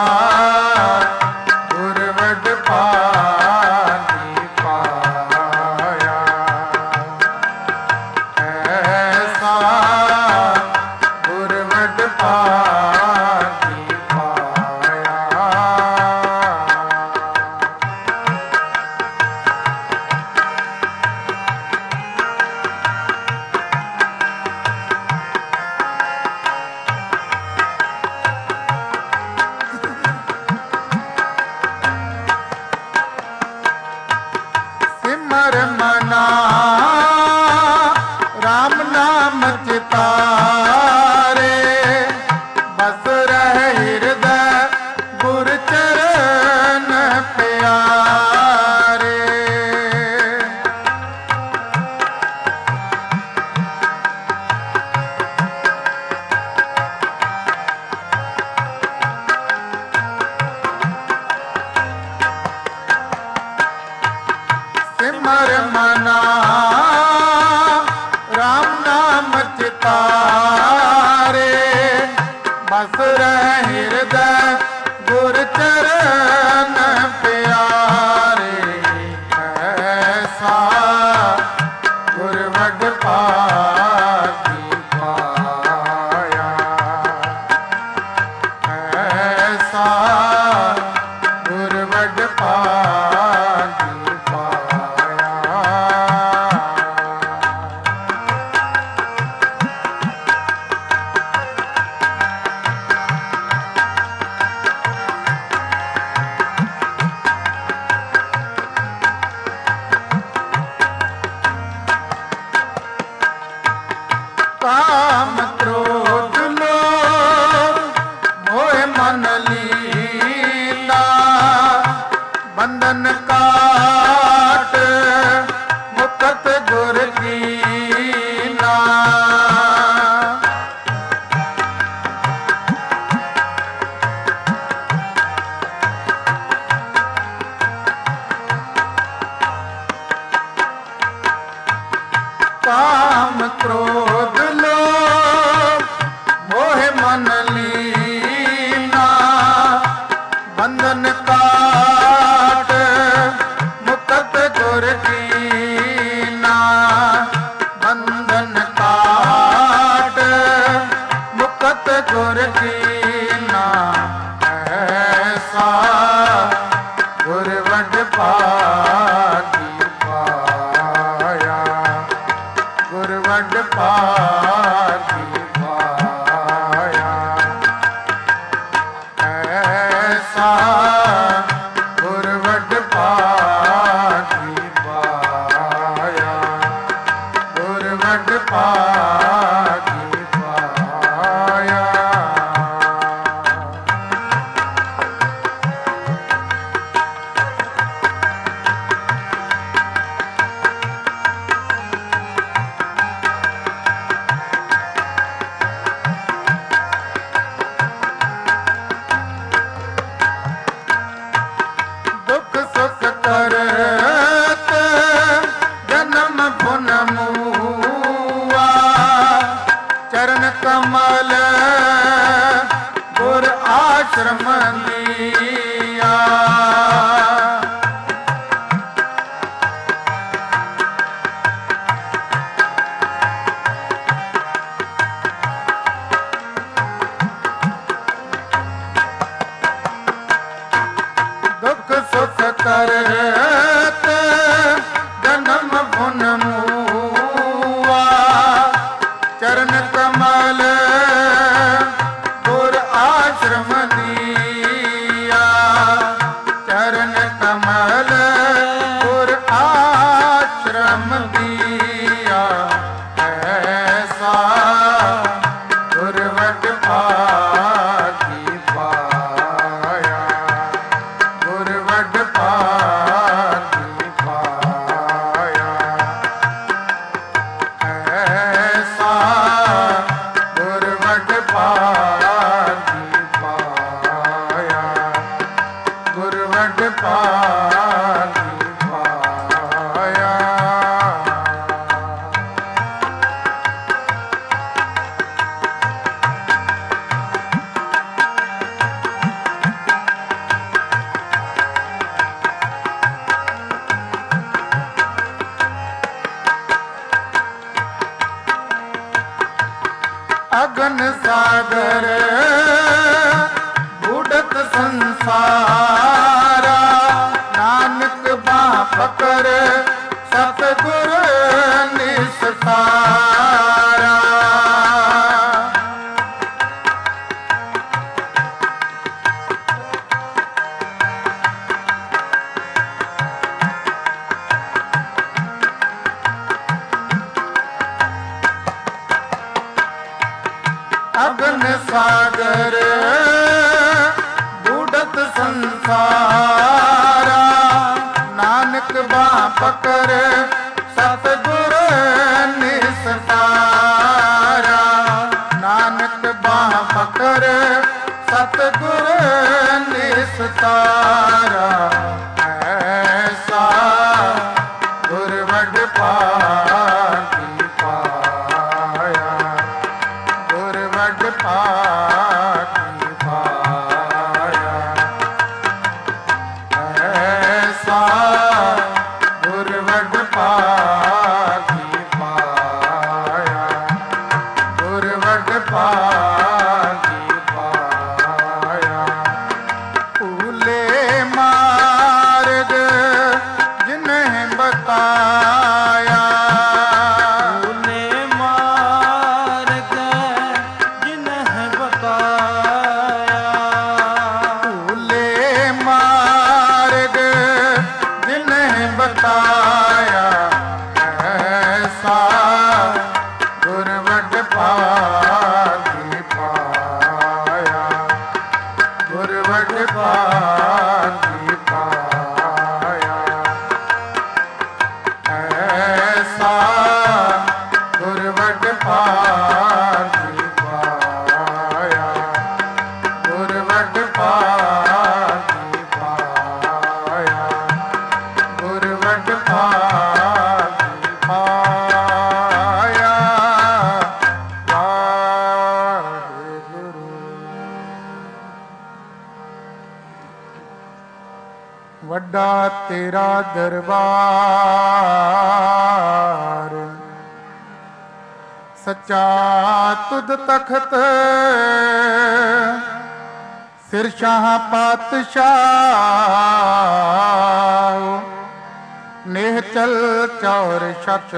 गुरवड पागी पाया, ऐसा गुरवड पागी पाया। सिमर मना राम नाम चितारे, बस रहे हृदय गुर चरण प्यारे। सिमर मना राम नाम चितारे, बस रहे हृदय गुर चरण प्यारे। ऐसा गुरवड पागी पाया, ऐसा गुरवड पागी पाया। काम क्रोध लोभ मोह मन लीला, बंधन काट मुक्त गुर कीना। काम क्रोध लोभ मोह मन लीना, बंधन काट मुक्त गुर कीना, बंधन काट मुक्त गुर कीना। ऐसा गुरवड पागी पाया, गुरवड पागी पाया। ऐसा गुरवड पागी पाया। ਭਾਗੀ ਪਾਇਆ। ਦੁੱਖ ਸੁਖ ਕਰਤ ਜਨਮ ਪੁਨ ਮੂਆ, ਚਰਨ ਕਮਲ ਗੁਰ ਆਸ਼ਰਮ ਲੀਆ। ਦੁੱਖ ਸੁਖ ਕਰਤ ਜਨਮ ਪੁਨ ਮੂਆ, ਚਰਨ ਕਮਲ ਗੁਰ ਆਸ਼ਰਮ ਲੀਆ। ਚਰਨ ਕਮਲ ਗੁਰ ਆਸ਼ਰਮ ਲੀਆ। ਐਸਾ ਗੁਰਵਟ ਭਾਗੀ ਪਾਇਆ। ਗੁਰਵਟ ਭਾਗੀ ਪਾਇਆ। ਐਸਾ ਗੁਰਵਟ ਭਾਗੀ ਪਾਇਆ। ਗੁਰਵਟ ਭਾਗੀ ਪਾਇਆ। ਅਗਨ ਸਾਗਰ ਬੁੜਤ ਸੰਸਾਰਾ, ਨਾਨਕ ਬਾਹ ਪਕੜ ਸਤਿਗੁਰ ਨਿਸਤਾਰਾ। ਅਗਨ ਸਾਗਰ ਬੁੜਤ ਸੰਸਾਰਾ, ਨਾਨਕ ਬਾਹ ਪਕੜ ਸਤਿਗੁਰ ਨਿਸਤਾਰਾ। ਨਾਨਕ ਬਾਹ ਪਕੜ ਸਤਿਗੁਰ ਨਿਸਤਾਰਾ। ਐਸਾ ਗੁਰਵਟ ਭਾਗੀ ਪਾਇਆ। ਗੁਰਵਟ ਭਾਗੀ ਪਾਇਆ। ਐਸਾ ਗੁਰਵਟ ਭਾਗੀ ਪਾਇਆ। ਗੁਰਵਟ ਭਾਗੀ ਪਾਇਆ। ਭੂਲੇ ਮਾਰਗ ਜਿਨਹਿ ਬਤਾਇਆ। ਭੂਲੇ ਮਾਰਗ ਜਿਨਹਿ ਬਤਾਇਆ। ਭੂਲੇ ਮਾਰਗ ਜਿਨਹਿ ਬਤਾਇਆ। ਐਸਾ ਗੁਰਵਟ ਭਾਗੀ ਪਾਇਆ। ਗੁਰਵਟ ਭਾਗੀ ਪਾਇਆ। ਐਸਾ ਗੁਰਵਟ ਭਾਗੀ ਪਾਇਆ। ਗੁਰਵਟ ਭਾਗੀ ਪਾਇਆ। ਗੁਰਵਟ ਭਾਗੀ ਪਾਇਆ। ਵਾਹਿਗੁਰੂ। ਵੱਡਾ ਤੇਰਾ ਦਰਬਾਰ, ਸੱਚਾ ਤੁਧ ਤਖਤ, ਸਿਰ ਸ਼ਾਹ ਪਾਤਸ਼ਾਹ, ਨੇਹ ਚਲ ਚੌਰ ਛਤ।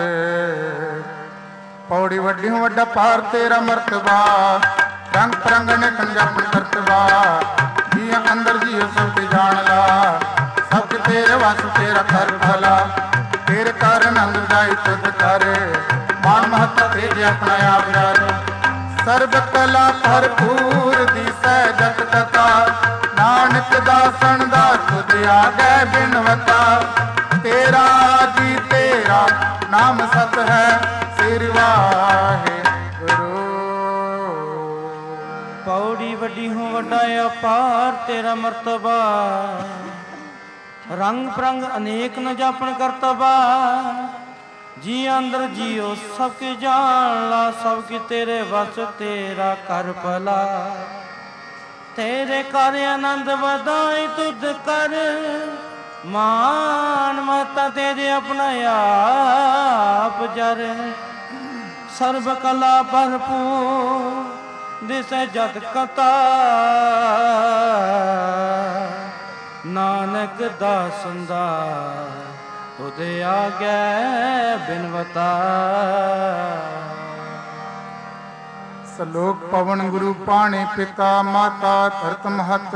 ਪੌੜੀ ਵੱਡੀਓਂ ਵੱਡਾ ਪਾਰ ਤੇਰਾ ਮਰਤਬਾ, ਰੰਗ ਪਰੰਗ ਨੇ ਕੰਜਪ ਕਰਤਵਾ। ਜੀਆਂ ਅੰਦਰ ਜੀਓ ਸਭ ਤੇ ਜਾਣ ਲਾ, ਸਭ ਤੇਰੇ ਵਸ ਤੇਰਾ ਕਰ ਭਲਾ। ਤੇਰੇ ਕਾਰਨ ਅੰਦਰ ਜਾਈ ਤੁਧ ਕਰ, ਮਾਨ ਮਹਤ ਤੇਜ ਆਪਣਾ ਆਪ ਜਾਤ ਸਰਬ ਕਲਾ ਭਰਪੂਰ ਦੀਸੈ ਜਤ ਕਥਾ ਨਾਨਕ ਦਾਸਨ ਦਾ ਤੁਧ ਆਗੈ ਬਿਨਵਤਾ ਤੇਰਾ ਜੀ ਤੇਰਾ ਨਾਮ ਸਤ ਹੈ ਸਿਰ ਵਾਹਿਗੁਰੂ ਪੌੜੀ ਵੱਡੀ ਹੋ ਵੱਡਾ ਅਪਾਰ ਤੇਰਾ ਮਰਤਬਾ ਰੰਗ ਪ੍ਰੰਗ ਅਨੇਕ ਨ ਜਾਪਣ ਕਰਤਬਾ ਜੀ ਅੰਦਰ ਜੀਓ ਸਭ ਕੇ ਜਾਣ ਲਾ ਸਭ ਕੀ ਤੇਰੇ ਵਸ ਤੇਰਾ ਕਰ ਭਲਾ ਤੇਰੇ ਕਰ ਆਨੰਦ ਵਧਾਈ ਤੁਧ ਕਰ ਮਾਨ ਮਤਾ ਤੇਰੇ ਆਪਣਾ ਆਪ ਜਰ ਸਰਬ ਕਲਾ ਭਰਪੂਰ ਦਿਸੈ ਜਤ ਕਥਾ ਨਾਨਕ ਦਾਸਨ ਦਾ ਤੁਧ ਆਗੈ ਬਿਨਵਤਾ ਸਲੋਕ ਪਵਨ ਗੁਰੂ ਪਾਣੀ ਪਿਤਾ ਮਾਤਾ ਧਰਤ ਮਹਤ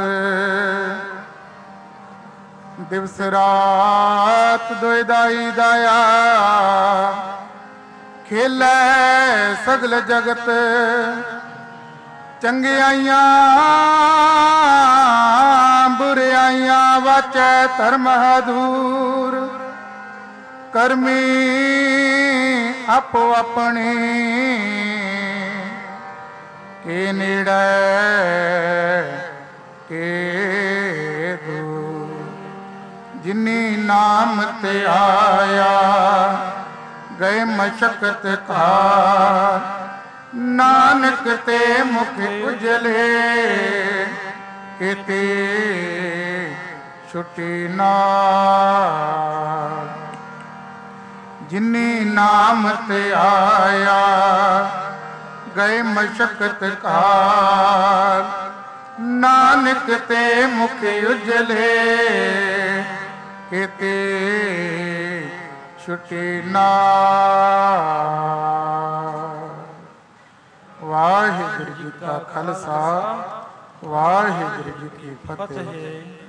ਦਿਵਸ ਰਾਤ ਦੋਇ ਦਾਈ ਦਾਇਆ ਖੇਲੇ ਸਗਲ ਜਗਤ ਚੰਗਿਆਈਆਂ ਬੁਰਿਆਈਆਂ ਵਾਚੈ ਧਰਮ ਹਦੂਰ ਕਰਮੀ ਆਪੋ ਆਪਣੀ ਕੇ ਨੇੜੇ ਕੇ ਦੂਰ ਜਿਨੀ ਨਾਮ ਤੇ ਆਇਆ ਗਏ ਮਸ਼ਕਤ ਕਾ ਨਾਨਕ ਤੇ ਮੁਖ ਉਜਲੇ ਕਿਤੇ ਛੁਟੀ ਨਾ ਜਿਨੀ ਨਾਮ ਤੇ ਆਇਆ ਗਏ ਮਸ਼ਕਤ ਕਾਲ ਨਾਨਕ ਤੇ ਮੁਖ ਉਜਲੇ ਕਿਤੇ ਛੁਟੀ ਨਾ ਵਾਹਿਗੁਰੂ ਜੀ ਕਾ ਖਾਲਸਾ ਵਾਹਿਗੁਰੂ ਜੀ ਕੀ ਫਤਿਹ।